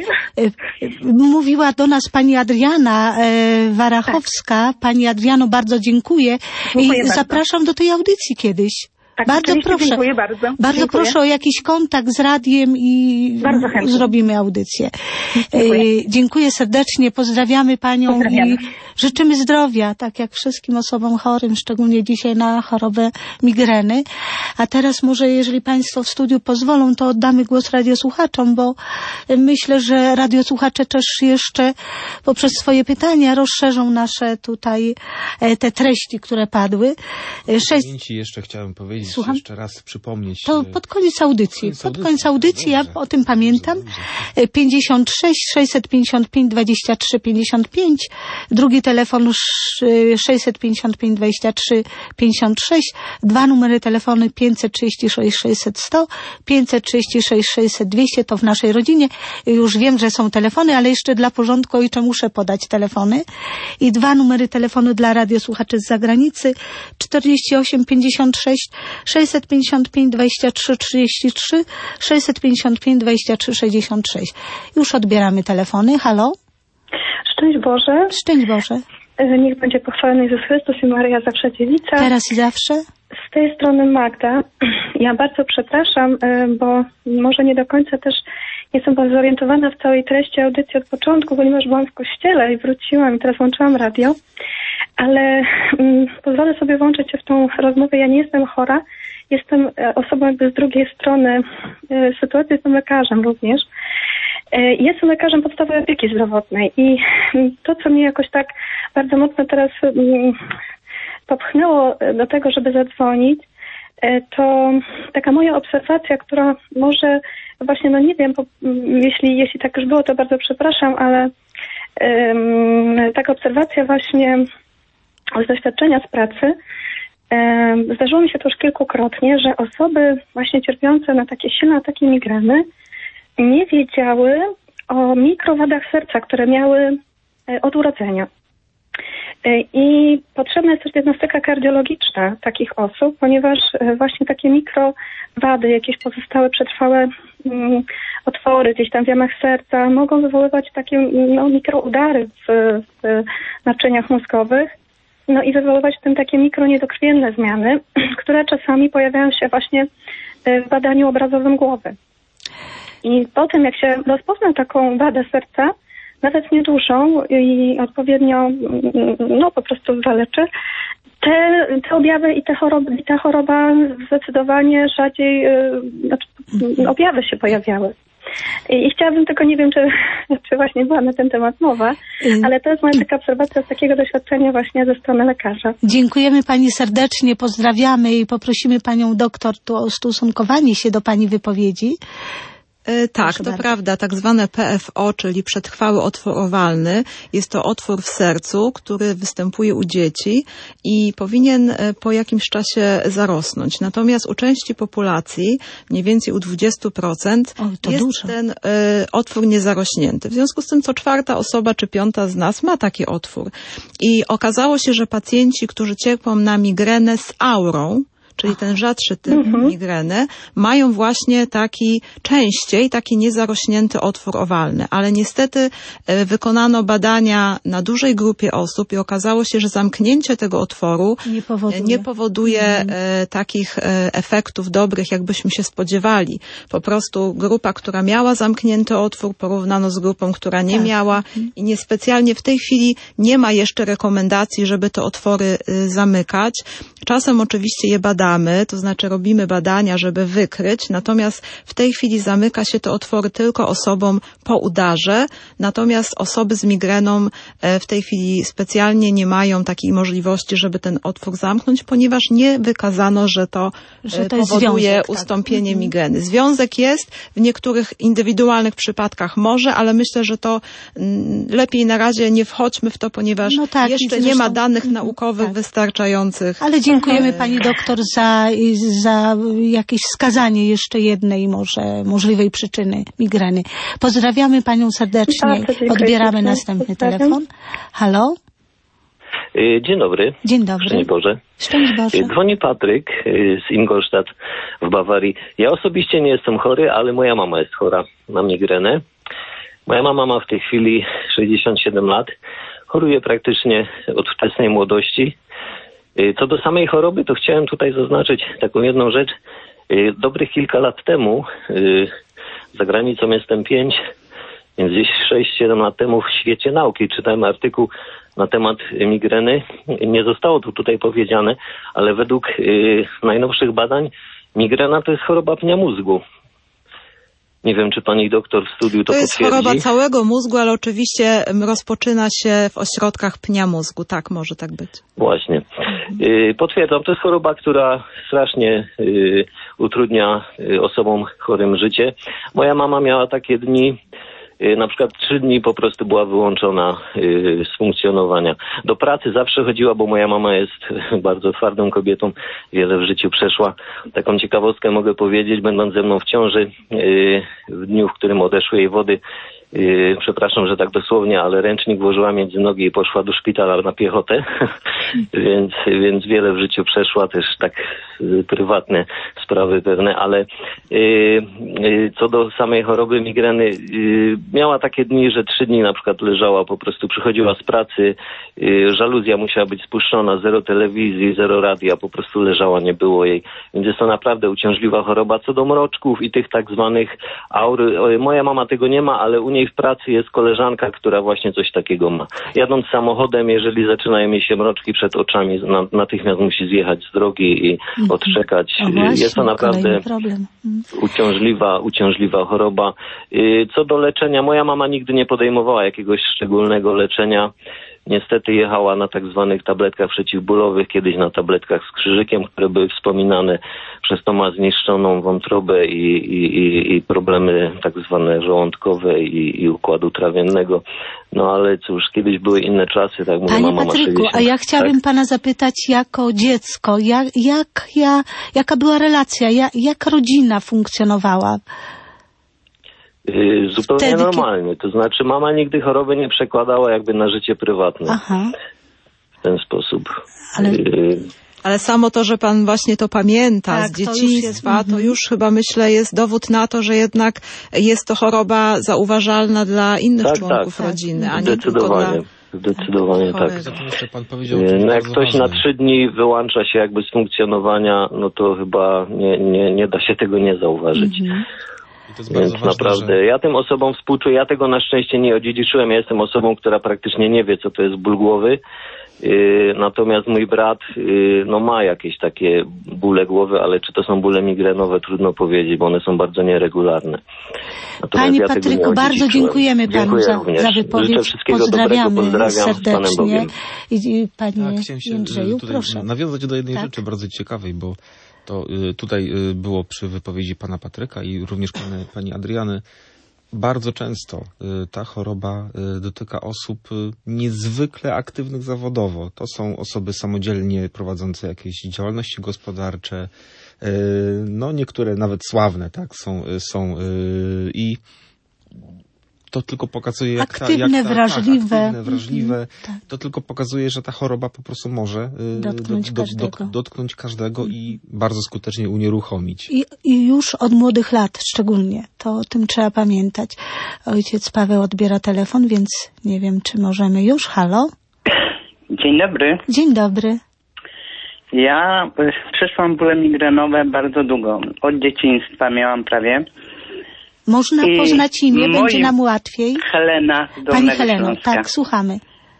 Mówiła do nas pani Adriana e, Warachowska. Tak. Pani Adriano, bardzo dziękuję. Dziękuję I bardzo. zapraszam do tej audycji kiedyś. Tak, bardzo proszę. Dziękuję bardzo. Bardzo dziękuję. proszę o jakiś kontakt z radiem i Bardzo chętnie. zrobimy audycję. Dziękuję. E, dziękuję serdecznie, pozdrawiamy panią Pozdrawiamy. i życzymy zdrowia, tak jak wszystkim osobom chorym, szczególnie dzisiaj na chorobę migreny. A teraz może, jeżeli państwo w studiu pozwolą, to oddamy głos radiosłuchaczom, bo myślę, że radiosłuchacze też jeszcze poprzez swoje pytania rozszerzą nasze tutaj e, te treści, które padły. E, Sześć... Pamięci jeszcze chciałem powiedzieć, Słucham? jeszcze raz przypomnieć. To pod koniec audycji. Pod koniec Pod audycji. koniec audycji, ja Dobrze. o tym pamiętam. Dobrze, pięćdziesiąt sześć sześćset pięćdziesiąt pięć dwadzieścia trzy pięćdziesiąt pięć. Drugi telefon sześćset pięćdziesiąt pięć dwadzieścia trzy pięćdziesiąt sześć. Dwa numery telefony pięćset trzydzieści sześć sześćset sto, pięćset trzydzieści sześć sześćset dwieście. To w naszej rodzinie. Już wiem, że są telefony, ale jeszcze dla porządku ojcze muszę podać telefony. I dwa numery telefonu dla radiosłuchaczy z zagranicy. czterdzieści osiem pięćdziesiąt sześć sześćset pięćdziesiąt pięć dwadzieścia trzy trzydzieści trzy, sześćset pięćdziesiąt pięć dwadzieścia trzy sześćdziesiąt sześć. Już odbieramy telefony. Halo? Szczęść Boże. Szczęść Boże. Niech będzie pochwalony Jezus Chrystus i Maryja zawsze dziewica. Teraz i zawsze. Z tej strony Magda. Ja bardzo przepraszam, bo może nie do końca też jestem zorientowana w całej treści audycji od początku, ponieważ byłam w kościele i wróciłam i teraz włączyłam radio. Ale mm, pozwolę sobie włączyć się w tą rozmowę. Ja nie jestem chora. Jestem osobą jakby z drugiej strony e, sytuacji. Jestem lekarzem również. E, jestem lekarzem podstawowej opieki zdrowotnej i to, co mnie jakoś tak bardzo mocno teraz mm, popchnęło do tego, żeby zadzwonić, e, to taka moja obserwacja, która może właśnie, no nie wiem, po, jeśli, jeśli tak już było, to bardzo przepraszam, ale e, taka obserwacja właśnie z doświadczenia z pracy. Zdarzyło mi się to już kilkukrotnie, że osoby właśnie cierpiące na takie silne ataki migreny nie wiedziały o mikrowadach serca, które miały od urodzenia. I potrzebna jest też diagnostyka kardiologiczna takich osób, ponieważ właśnie takie mikrowady, jakieś pozostałe przetrwałe um, otwory gdzieś tam w jamach serca mogą wywoływać takie no, mikroudary w, w naczyniach mózgowych. No i wywoływać w tym takie mikroniedokrzwienne zmiany, które czasami pojawiają się właśnie w badaniu obrazowym głowy. I po tym, jak się rozpozna taką wadę serca, nawet niedużą i odpowiednio, no po prostu zaleczy, te, te objawy i te choroby, i ta choroba zdecydowanie rzadziej, znaczy, objawy się pojawiały. I, I chciałabym tylko, nie wiem, czy, czy właśnie była na ten temat mowa, ale to jest moja taka obserwacja z takiego doświadczenia właśnie ze strony lekarza. Dziękujemy pani serdecznie, pozdrawiamy i poprosimy panią doktor tu o ustosunkowanie się do pani wypowiedzi. Tak, Proszę to bardzo. prawda. Tak zwane P F O, czyli przetrwały otwór owalny, jest to otwór w sercu, który występuje u dzieci i powinien po jakimś czasie zarosnąć. Natomiast u części populacji, mniej więcej u dwadzieścia procent, o, to jest dużo. ten y, otwór niezarośnięty. W związku z tym co czwarta osoba czy piąta z nas ma taki otwór. I okazało się, że pacjenci, którzy cierpią na migrenę z aurą, czyli ten rzadszy typ mhm. migreny, mają właśnie taki częściej taki niezarośnięty otwór owalny. Ale niestety e, wykonano badania na dużej grupie osób i okazało się, że zamknięcie tego otworu nie powoduje, nie powoduje mhm. e, takich e, efektów dobrych, jakbyśmy się spodziewali. Po prostu grupa, która miała zamknięty otwór, porównano z grupą, która nie tak. miała mhm. i niespecjalnie w tej chwili nie ma jeszcze rekomendacji, żeby te otwory y, zamykać. Czasem oczywiście je badamy, to znaczy robimy badania, żeby wykryć, natomiast w tej chwili zamyka się te otwory tylko osobom po udarze, natomiast osoby z migreną w tej chwili specjalnie nie mają takiej możliwości, żeby ten otwór zamknąć, ponieważ nie wykazano, że to, że to powoduje związek, ustąpienie tak. migreny. Związek jest, w niektórych indywidualnych przypadkach może, ale myślę, że to m, lepiej na razie nie wchodźmy w to, ponieważ no tak, jeszcze nie ma danych naukowych tak. wystarczających. Ale dziękujemy pani doktor za za, za jakieś wskazanie jeszcze jednej może możliwej przyczyny migreny. Pozdrawiamy panią serdecznie. Odbieramy następny telefon. Halo? Dzień dobry. Dzień dobry. Szczęść Boże. Szczęść Boże. Dzwoni Patryk z Ingolstadt w Bawarii. Ja osobiście nie jestem chory, ale moja mama jest chora na migrenę. Moja mama ma w tej chwili sześćdziesiąt siedem lat. Choruje praktycznie od wczesnej młodości. Co do samej choroby, to chciałem tutaj zaznaczyć taką jedną rzecz. Dobrych kilka lat temu, za granicą jestem pięć, więc gdzieś sześć siedem lat temu w świecie nauki czytałem artykuł na temat migreny. Nie zostało to tutaj powiedziane, ale według najnowszych badań migrena to jest choroba pnia mózgu. Nie wiem, czy pani doktor w studiu to, to jest potwierdzi. Choroba całego mózgu, ale oczywiście rozpoczyna się w ośrodkach pnia mózgu. Tak, może tak być. Właśnie. Mhm. Potwierdzam, to jest choroba, która strasznie y, utrudnia y, osobom chorym życie. Moja mama miała takie dni, y, na przykład trzy dni po prostu była wyłączona y, z funkcjonowania. Do pracy zawsze chodziła, bo moja mama jest bardzo twardą kobietą, wiele w życiu przeszła. Taką ciekawostkę mogę powiedzieć, będąc ze mną w ciąży, y, w dniu, w którym odeszły jej wody, Yy, przepraszam, że tak dosłownie, ale ręcznik włożyła między nogi i poszła do szpitala na piechotę, więc, więc wiele w życiu przeszła, też tak yy, prywatne sprawy pewne, ale yy, yy, co do samej choroby migreny, yy, miała takie dni, że trzy dni na przykład leżała, po prostu przychodziła z pracy, yy, żaluzja musiała być spuszczona, zero telewizji, zero radia, po prostu leżała, nie było jej, więc jest to naprawdę uciążliwa choroba. Co do mroczków i tych tak zwanych aur, yy, moja mama tego nie ma, ale u niej w pracy jest koleżanka, która właśnie coś takiego ma. Jadąc samochodem, jeżeli zaczynają jej się mroczki przed oczami, na, natychmiast musi zjechać z drogi i mm-hmm. odczekać. O właśnie, jest to naprawdę uciążliwa, uciążliwa choroba. Co do leczenia, moja mama nigdy nie podejmowała jakiegoś szczególnego leczenia. Niestety jechała na tak zwanych tabletkach przeciwbólowych, kiedyś na tabletkach z krzyżykiem, które były wspominane, przez to ma zniszczoną wątrobę i, i, i, i problemy tak zwane żołądkowe i, i układu trawiennego. No ale cóż, kiedyś były inne czasy, tak mówię, Panie mama ma Patryku, sześćdziesiąt, a ja chciałabym tak? pana zapytać jako dziecko, jak, jak ja, jaka była relacja, jak, jak rodzina funkcjonowała? Yy, zupełnie Wtedy, normalnie. To znaczy mama nigdy choroby nie przekładała jakby na życie prywatne. Aha. W ten sposób. Ale... Yy, Ale samo to, że pan właśnie to pamięta tak, z dzieciństwa, to już, jest, to już chyba myślę jest dowód na to, że jednak jest to choroba zauważalna dla innych tak, członków tak, rodziny, a nie tylko dla... Zdecydowanie tak. Pan powiedział, no jak ktoś ważne. na trzy dni wyłącza się jakby z funkcjonowania, no to chyba nie, nie, nie da się tego nie zauważyć. Mhm. Więc ważne, naprawdę, że... ja tym osobom współczuję, ja tego na szczęście nie odziedziczyłem, ja jestem osobą, która praktycznie nie wie, co to jest ból głowy, yy, natomiast mój brat yy, no ma jakieś takie bóle głowy, ale czy to są bóle migrenowe, trudno powiedzieć, bo one są bardzo nieregularne. Natomiast Panie ja Patryku, bardzo dziękujemy panu za, za wypowiedź, pozdrawiamy dobrego, serdecznie. I, i panie tak, chciałem się Jędrzeju, tutaj proszę. nawiązać do jednej tak? rzeczy bardzo ciekawej, bo to y, tutaj y, było przy wypowiedzi pana Patryka i również pani, pani Adriany. Bardzo często y, ta choroba y, dotyka osób y, niezwykle aktywnych zawodowo. To są osoby samodzielnie prowadzące jakieś działalności gospodarcze, y, no niektóre nawet sławne, tak, są, y, są y, i to tylko pokazuje, jak aktywne, ta, jak ta, wrażliwe. Tak, aktywne, wrażliwe. Mm-hmm, tak. To tylko pokazuje, że ta choroba po prostu może y, dotknąć, do, do, każdego. Do, dotknąć każdego i bardzo skutecznie unieruchomić. I, I już od młodych lat szczególnie. To o tym trzeba pamiętać. Ojciec Paweł odbiera telefon, więc nie wiem, czy możemy już. Halo? Dzień dobry. Dzień dobry. Ja przeszłam bóle migrenowe bardzo długo. Od dzieciństwa miałam prawie. Można I poznać imię, moim... będzie nam łatwiej. Helena z Dolnego Pani Heleno, Śląska. tak, słuchamy.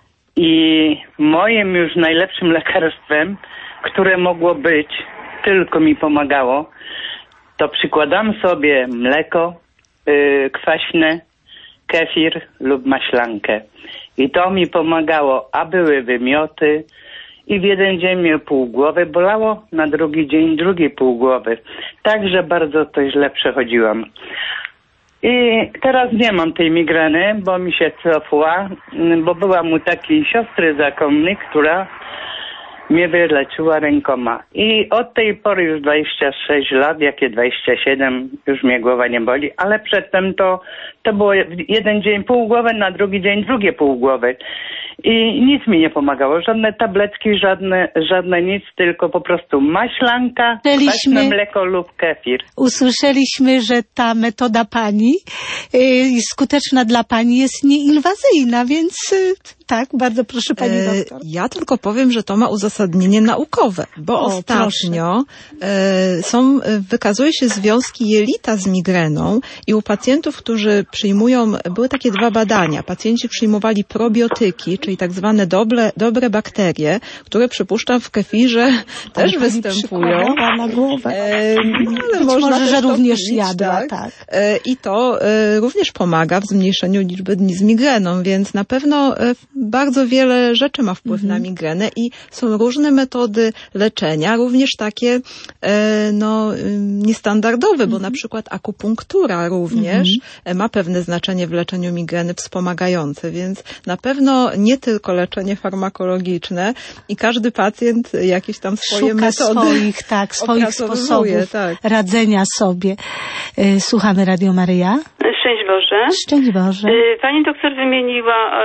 I moim już najlepszym lekarstwem, które mogło być, tylko mi pomagało, to przykładam sobie mleko yy, kwaśne, kefir lub maślankę. I to mi pomagało, a były wymioty i w jeden dzień mnie pół głowy bolało, na drugi dzień drugi pół głowy. Także bardzo to źle przechodziłam. I teraz nie mam tej migreny, bo mi się cofła, bo byłam u takiej siostry zakonnej, która mnie wyleczyła rękoma. I od tej pory już dwadzieścia sześć lat, jakie dwadzieścia siedem, już mnie głowa nie boli, ale przedtem to, to było jeden dzień półgłowy, na drugi dzień drugie półgłowy. I nic mi nie pomagało, żadne tabletki, żadne, żadne nic, tylko po prostu maślanka, kwaśne mleko lub kefir. Usłyszeliśmy, że ta metoda pani yy, skuteczna dla pani jest nieinwazyjna, więc yy, tak, bardzo proszę pani e, doktor. Ja tylko powiem, że to ma uzasadnienie naukowe, bo o, ostatnio e, są, wykazuje się związki jelita z migreną i u pacjentów, którzy przyjmują, były takie dwa badania, pacjenci przyjmowali probiotyki, czyli tak zwane dobre, dobre bakterie, które przypuszczam w kefirze też występują. Na głowę. E, ale Być można może, że również pić, jadła, tak. tak. E, I to e, również pomaga w zmniejszeniu liczby dni z migreną, więc na pewno e, bardzo wiele rzeczy ma wpływ mhm. na migrenę i są różne metody leczenia, również takie e, no, niestandardowe, mhm. bo na przykład akupunktura również mhm. ma pewne znaczenie w leczeniu migreny wspomagające, więc na pewno nie tylko leczenie farmakologiczne i każdy pacjent jakieś tam swoje Szuka metody swoich, tak, swoich sposobów tak. radzenia sobie. Słuchamy Radio Maryja. Szczęść Boże. Szczęść Boże. Pani doktor wymieniła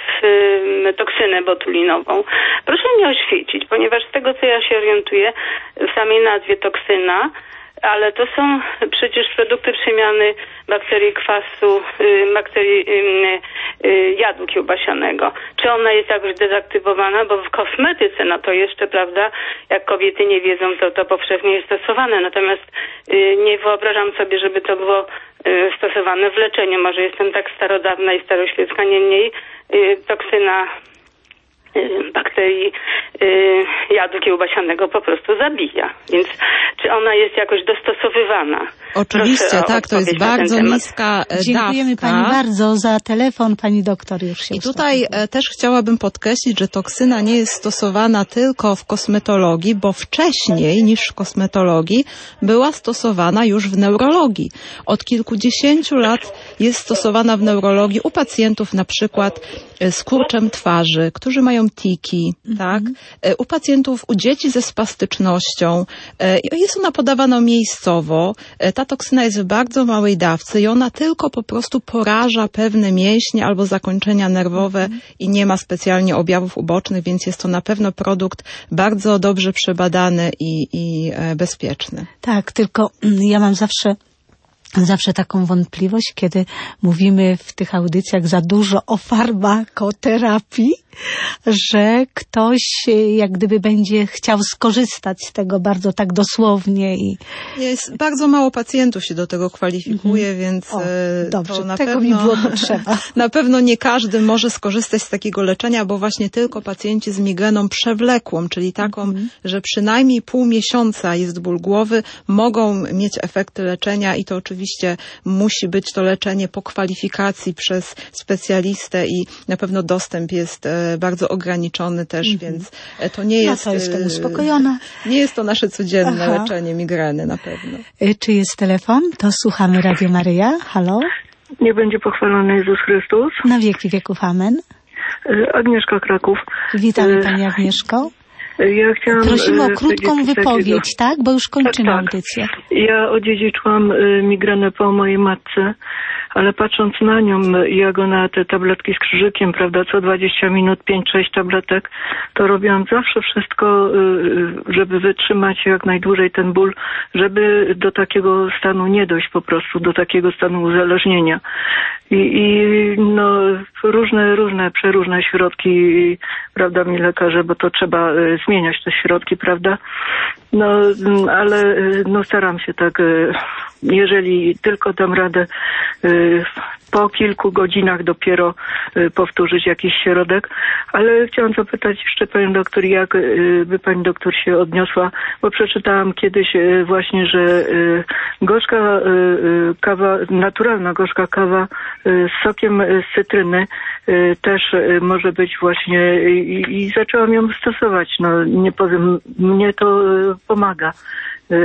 toksynę botulinową. Proszę mnie oświecić, ponieważ z tego, co ja się orientuję, w samej nazwie toksyna, ale to są przecież produkty przemiany bakterii kwasu, bakterii jadu kiełbasianego. Czy ona jest jakoś dezaktywowana? Bo w kosmetyce, no to jeszcze, prawda, jak kobiety nie wiedzą, to to powszechnie jest stosowane. Natomiast nie wyobrażam sobie, żeby to było stosowane w leczeniu. Może jestem tak starodawna i staroświecka, niemniej toksyna bakterii jadu kiełbasianego po prostu zabija. Więc czy ona jest jakoś dostosowywana? Oczywiście, tak, to jest bardzo niska dawka. Dziękujemy pani bardzo za telefon, pani doktor już się I tutaj też chciałabym podkreślić, że toksyna nie jest stosowana tylko w kosmetologii, bo wcześniej niż w kosmetologii była stosowana już w neurologii. Od kilkudziesięciu lat jest stosowana w neurologii u pacjentów na przykład z kurczem twarzy, którzy mają tiki, mm-hmm. tak? U pacjentów, u dzieci ze spastycznością. Jest ona podawana miejscowo. Ta toksyna jest w bardzo małej dawce i ona tylko po prostu poraża pewne mięśnie albo zakończenia nerwowe mm-hmm. i nie ma specjalnie objawów ubocznych, więc jest to na pewno produkt bardzo dobrze przebadany i, i bezpieczny. Tak, tylko ja mam zawsze Zawsze taką wątpliwość, kiedy mówimy w tych audycjach za dużo o farmakoterapii, że ktoś jak gdyby będzie chciał skorzystać z tego bardzo tak dosłownie. I jest bardzo mało pacjentów się do tego kwalifikuje, mm-hmm. więc o, dobrze, to na tego pewno, mi było potrzeba. Na pewno nie każdy może skorzystać z takiego leczenia, bo właśnie tylko pacjenci z migreną przewlekłą, czyli taką, mm-hmm. że przynajmniej pół miesiąca jest ból głowy, mogą mieć efekty leczenia i to oczywiście Oczywiście musi być to leczenie po kwalifikacji przez specjalistę i na pewno dostęp jest bardzo ograniczony też, mm-hmm. więc to nie jest... No to jestem uspokojona. Nie jest to nasze codzienne Aha. leczenie migreny na pewno. Czy jest telefon? To słuchamy Radio Maryja. Halo? Nie będzie pochwalony Jezus Chrystus. Na wieki wieków. Amen. Agnieszka, Kraków. Witamy Pani Agnieszko. Ja chciałam, prosimy o krótką wypowiedź, takiego. tak? Bo już kończymy tak, tak. audycję. Ja odziedziczyłam migrenę po mojej matce, ale patrząc na nią, jak ona te tabletki z krzyżykiem, prawda, co dwadzieścia minut, pięć sześć tabletek, to robiłam zawsze wszystko, żeby wytrzymać jak najdłużej ten ból, żeby do takiego stanu nie dojść po prostu, do takiego stanu uzależnienia. I, i no, różne, różne, przeróżne środki, prawda, mi lekarze, bo to trzeba zmieniać te środki, prawda? No, ale no staram się tak, jeżeli tylko dam radę po kilku godzinach dopiero powtórzyć jakiś środek, ale chciałam zapytać jeszcze panią doktor, jak by pani doktor się odniosła, bo przeczytałam kiedyś właśnie, że gorzka kawa, naturalna gorzka kawa z sokiem z cytryny też może być właśnie i, i zaczęłam ją stosować. No nie powiem, mnie to pomaga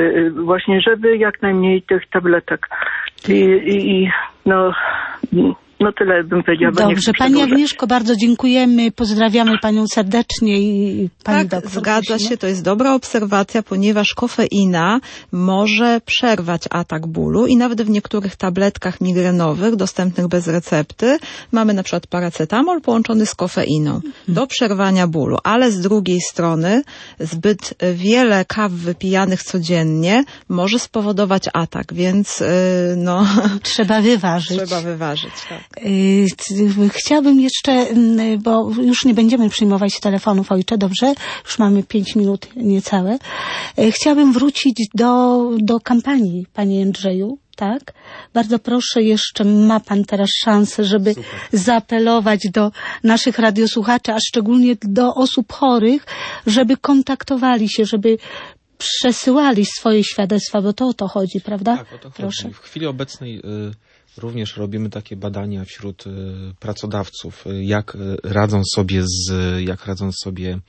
właśnie, żeby jak najmniej tych tabletek. I, i, i no No tyle bym powiedziała. Bo nie Dobrze, chcę Pani przedłużać. Agnieszko, bardzo dziękujemy, pozdrawiamy Panią serdecznie i Pani Tak, doktor. zgadza prosimy. się, to jest dobra obserwacja, ponieważ kofeina może przerwać atak bólu i nawet w niektórych tabletkach migrenowych dostępnych bez recepty mamy na przykład paracetamol połączony z kofeiną do przerwania bólu, ale z drugiej strony zbyt wiele kaw wypijanych codziennie może spowodować atak, więc yy, no Trzeba wyważyć. trzeba wyważyć. Tak. Y, c- Chciałabym jeszcze, mm, bo już nie będziemy przyjmować telefonów, ojcze, dobrze? Już mamy pięć minut niecałe. Y, Chciałabym wrócić do, do kampanii, Panie Jędrzeju. Tak? Bardzo proszę, jeszcze ma Pan teraz szansę, żeby Super. zaapelować do naszych radiosłuchaczy, a szczególnie do osób chorych, żeby kontaktowali się, żeby przesyłali swoje świadectwa, bo to o to chodzi, prawda? Tak, o to Proszę. chodzi. W chwili obecnej y, również robimy takie badania wśród y, pracodawców, y, jak y, radzą sobie z, jak radzą sobie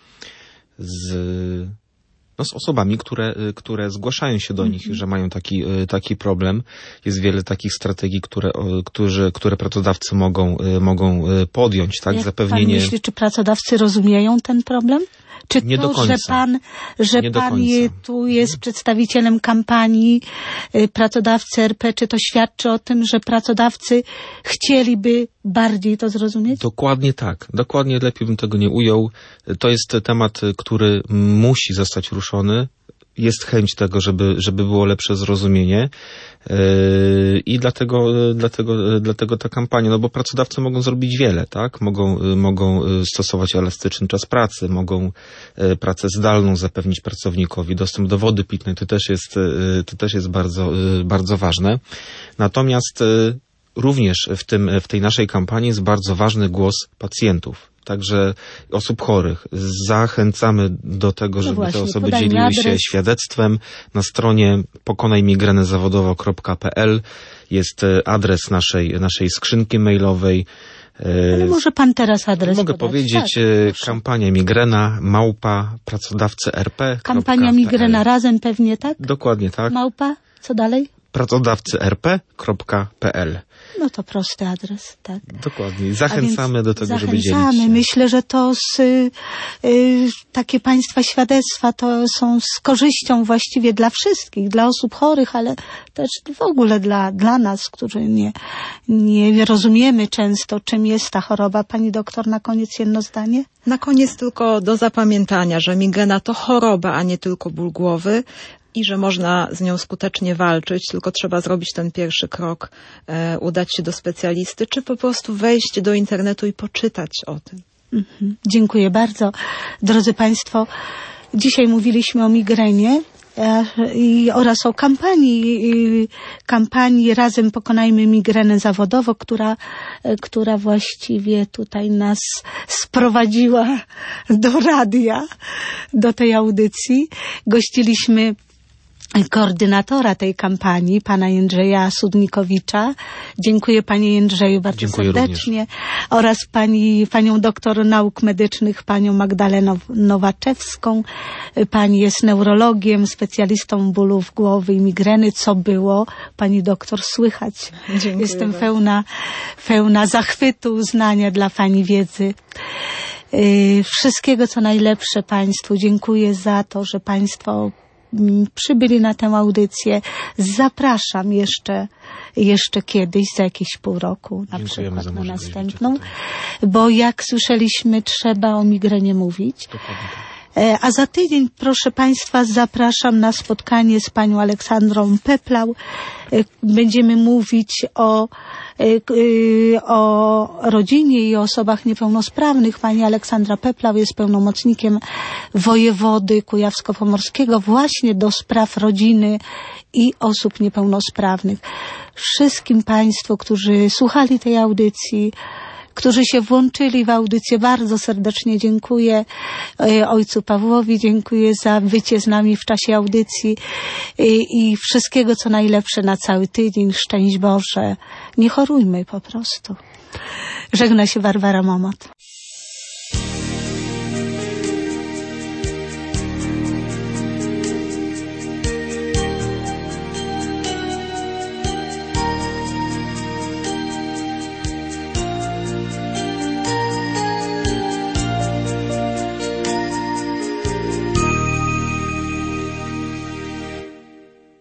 z, no, z osobami, które, y, które zgłaszają się do nich, że mają taki, y, taki problem. Jest wiele takich strategii, które, o, którzy, które pracodawcy mogą, y, mogą y, podjąć, tak? Jak Zapewnienie. Pan myśli, czy pracodawcy rozumieją ten problem? Czy Nie to, do końca. że pan, że Nie do pan końca. je, tu jest przedstawicielem kampanii y, pracodawcy R P, czy to świadczy o tym, że pracodawcy chcieliby bardziej to zrozumieć? Dokładnie tak. Dokładnie lepiej bym tego nie ujął. To jest temat, który musi zostać ruszony. Jest chęć tego, żeby, żeby było lepsze zrozumienie. Yy, I dlatego, dlatego, dlatego ta kampania, no bo pracodawcy mogą zrobić wiele, tak? Mogą, mogą stosować elastyczny czas pracy, mogą pracę zdalną zapewnić pracownikowi, dostęp do wody pitnej, to też jest, to też jest bardzo, bardzo ważne. Natomiast również w tym, w tej naszej kampanii jest bardzo ważny głos pacjentów. Także osób chorych. Zachęcamy do tego, żeby właśnie, te osoby podaj mi dzieliły się adres. świadectwem. Na stronie pokonaj migrenę zawodowo kropka p l jest adres naszej, naszej skrzynki mailowej. Ale może pan teraz adres Mogę podać. powiedzieć, Tak, e, proszę. kampania migrena, małpa, pracodawcy R P. Kampania migrena razem pewnie, tak? Dokładnie tak. Małpa? Co dalej? pracodawcy r p kropka p l. No to prosty adres, tak. Dokładnie. Zachęcamy A więc do tego, żeby dzielić zachęcamy. się. Myślę, że to z, y, y, takie państwa świadectwa to są z korzyścią właściwie dla wszystkich, dla osób chorych, ale też w ogóle dla, dla nas, którzy nie, nie rozumiemy często, czym jest ta choroba. Pani doktor, na koniec jedno zdanie? Na koniec tylko do zapamiętania, że migrena to choroba, a nie tylko ból głowy i że można z nią skutecznie walczyć, tylko trzeba zrobić ten pierwszy krok, e, udać się do specjalisty, czy po prostu wejść do internetu i poczytać o tym. Mhm. Dziękuję bardzo. Drodzy Państwo, dzisiaj mówiliśmy o migrenie e, i oraz o kampanii, i, kampanii Razem Pokonajmy Migrenę Zawodowo, która, e, która właściwie tutaj nas sprowadziła do radia, do tej audycji. Gościliśmy koordynatora tej kampanii, pana Jędrzeja Sudnikowicza. Dziękuję panie Jędrzeju bardzo Dziękuję serdecznie. Również. Oraz pani, panią doktor nauk medycznych, panią Magdalenę Nowaczewską. Pani jest neurologiem, specjalistą bólów głowy i migreny. Co było, pani doktor, słychać. Dziękuję Jestem bardzo. pełna, pełna zachwytu, uznania dla pani wiedzy. Wszystkiego co najlepsze państwu. Dziękuję za to, że państwo przybyli na tę audycję. Zapraszam jeszcze, jeszcze kiedyś, za jakieś pół roku, na Dziękujemy przykład za na możliwość następną, bycia bo jak słyszeliśmy, trzeba o migrenie mówić. Dokładnie tak. A za tydzień, proszę Państwa, zapraszam na spotkanie z panią Aleksandrą Peplau. Będziemy mówić o, o rodzinie i o osobach niepełnosprawnych. Pani Aleksandra Peplau jest pełnomocnikiem wojewody kujawsko-pomorskiego właśnie do spraw rodziny i osób niepełnosprawnych. Wszystkim Państwu, którzy słuchali tej audycji, którzy się włączyli w audycję, bardzo serdecznie dziękuję. Ojcu Pawłowi dziękuję za bycie z nami w czasie audycji i wszystkiego co najlepsze na cały tydzień. Szczęść Boże. Nie chorujmy po prostu. Żegna się Barbara Momot.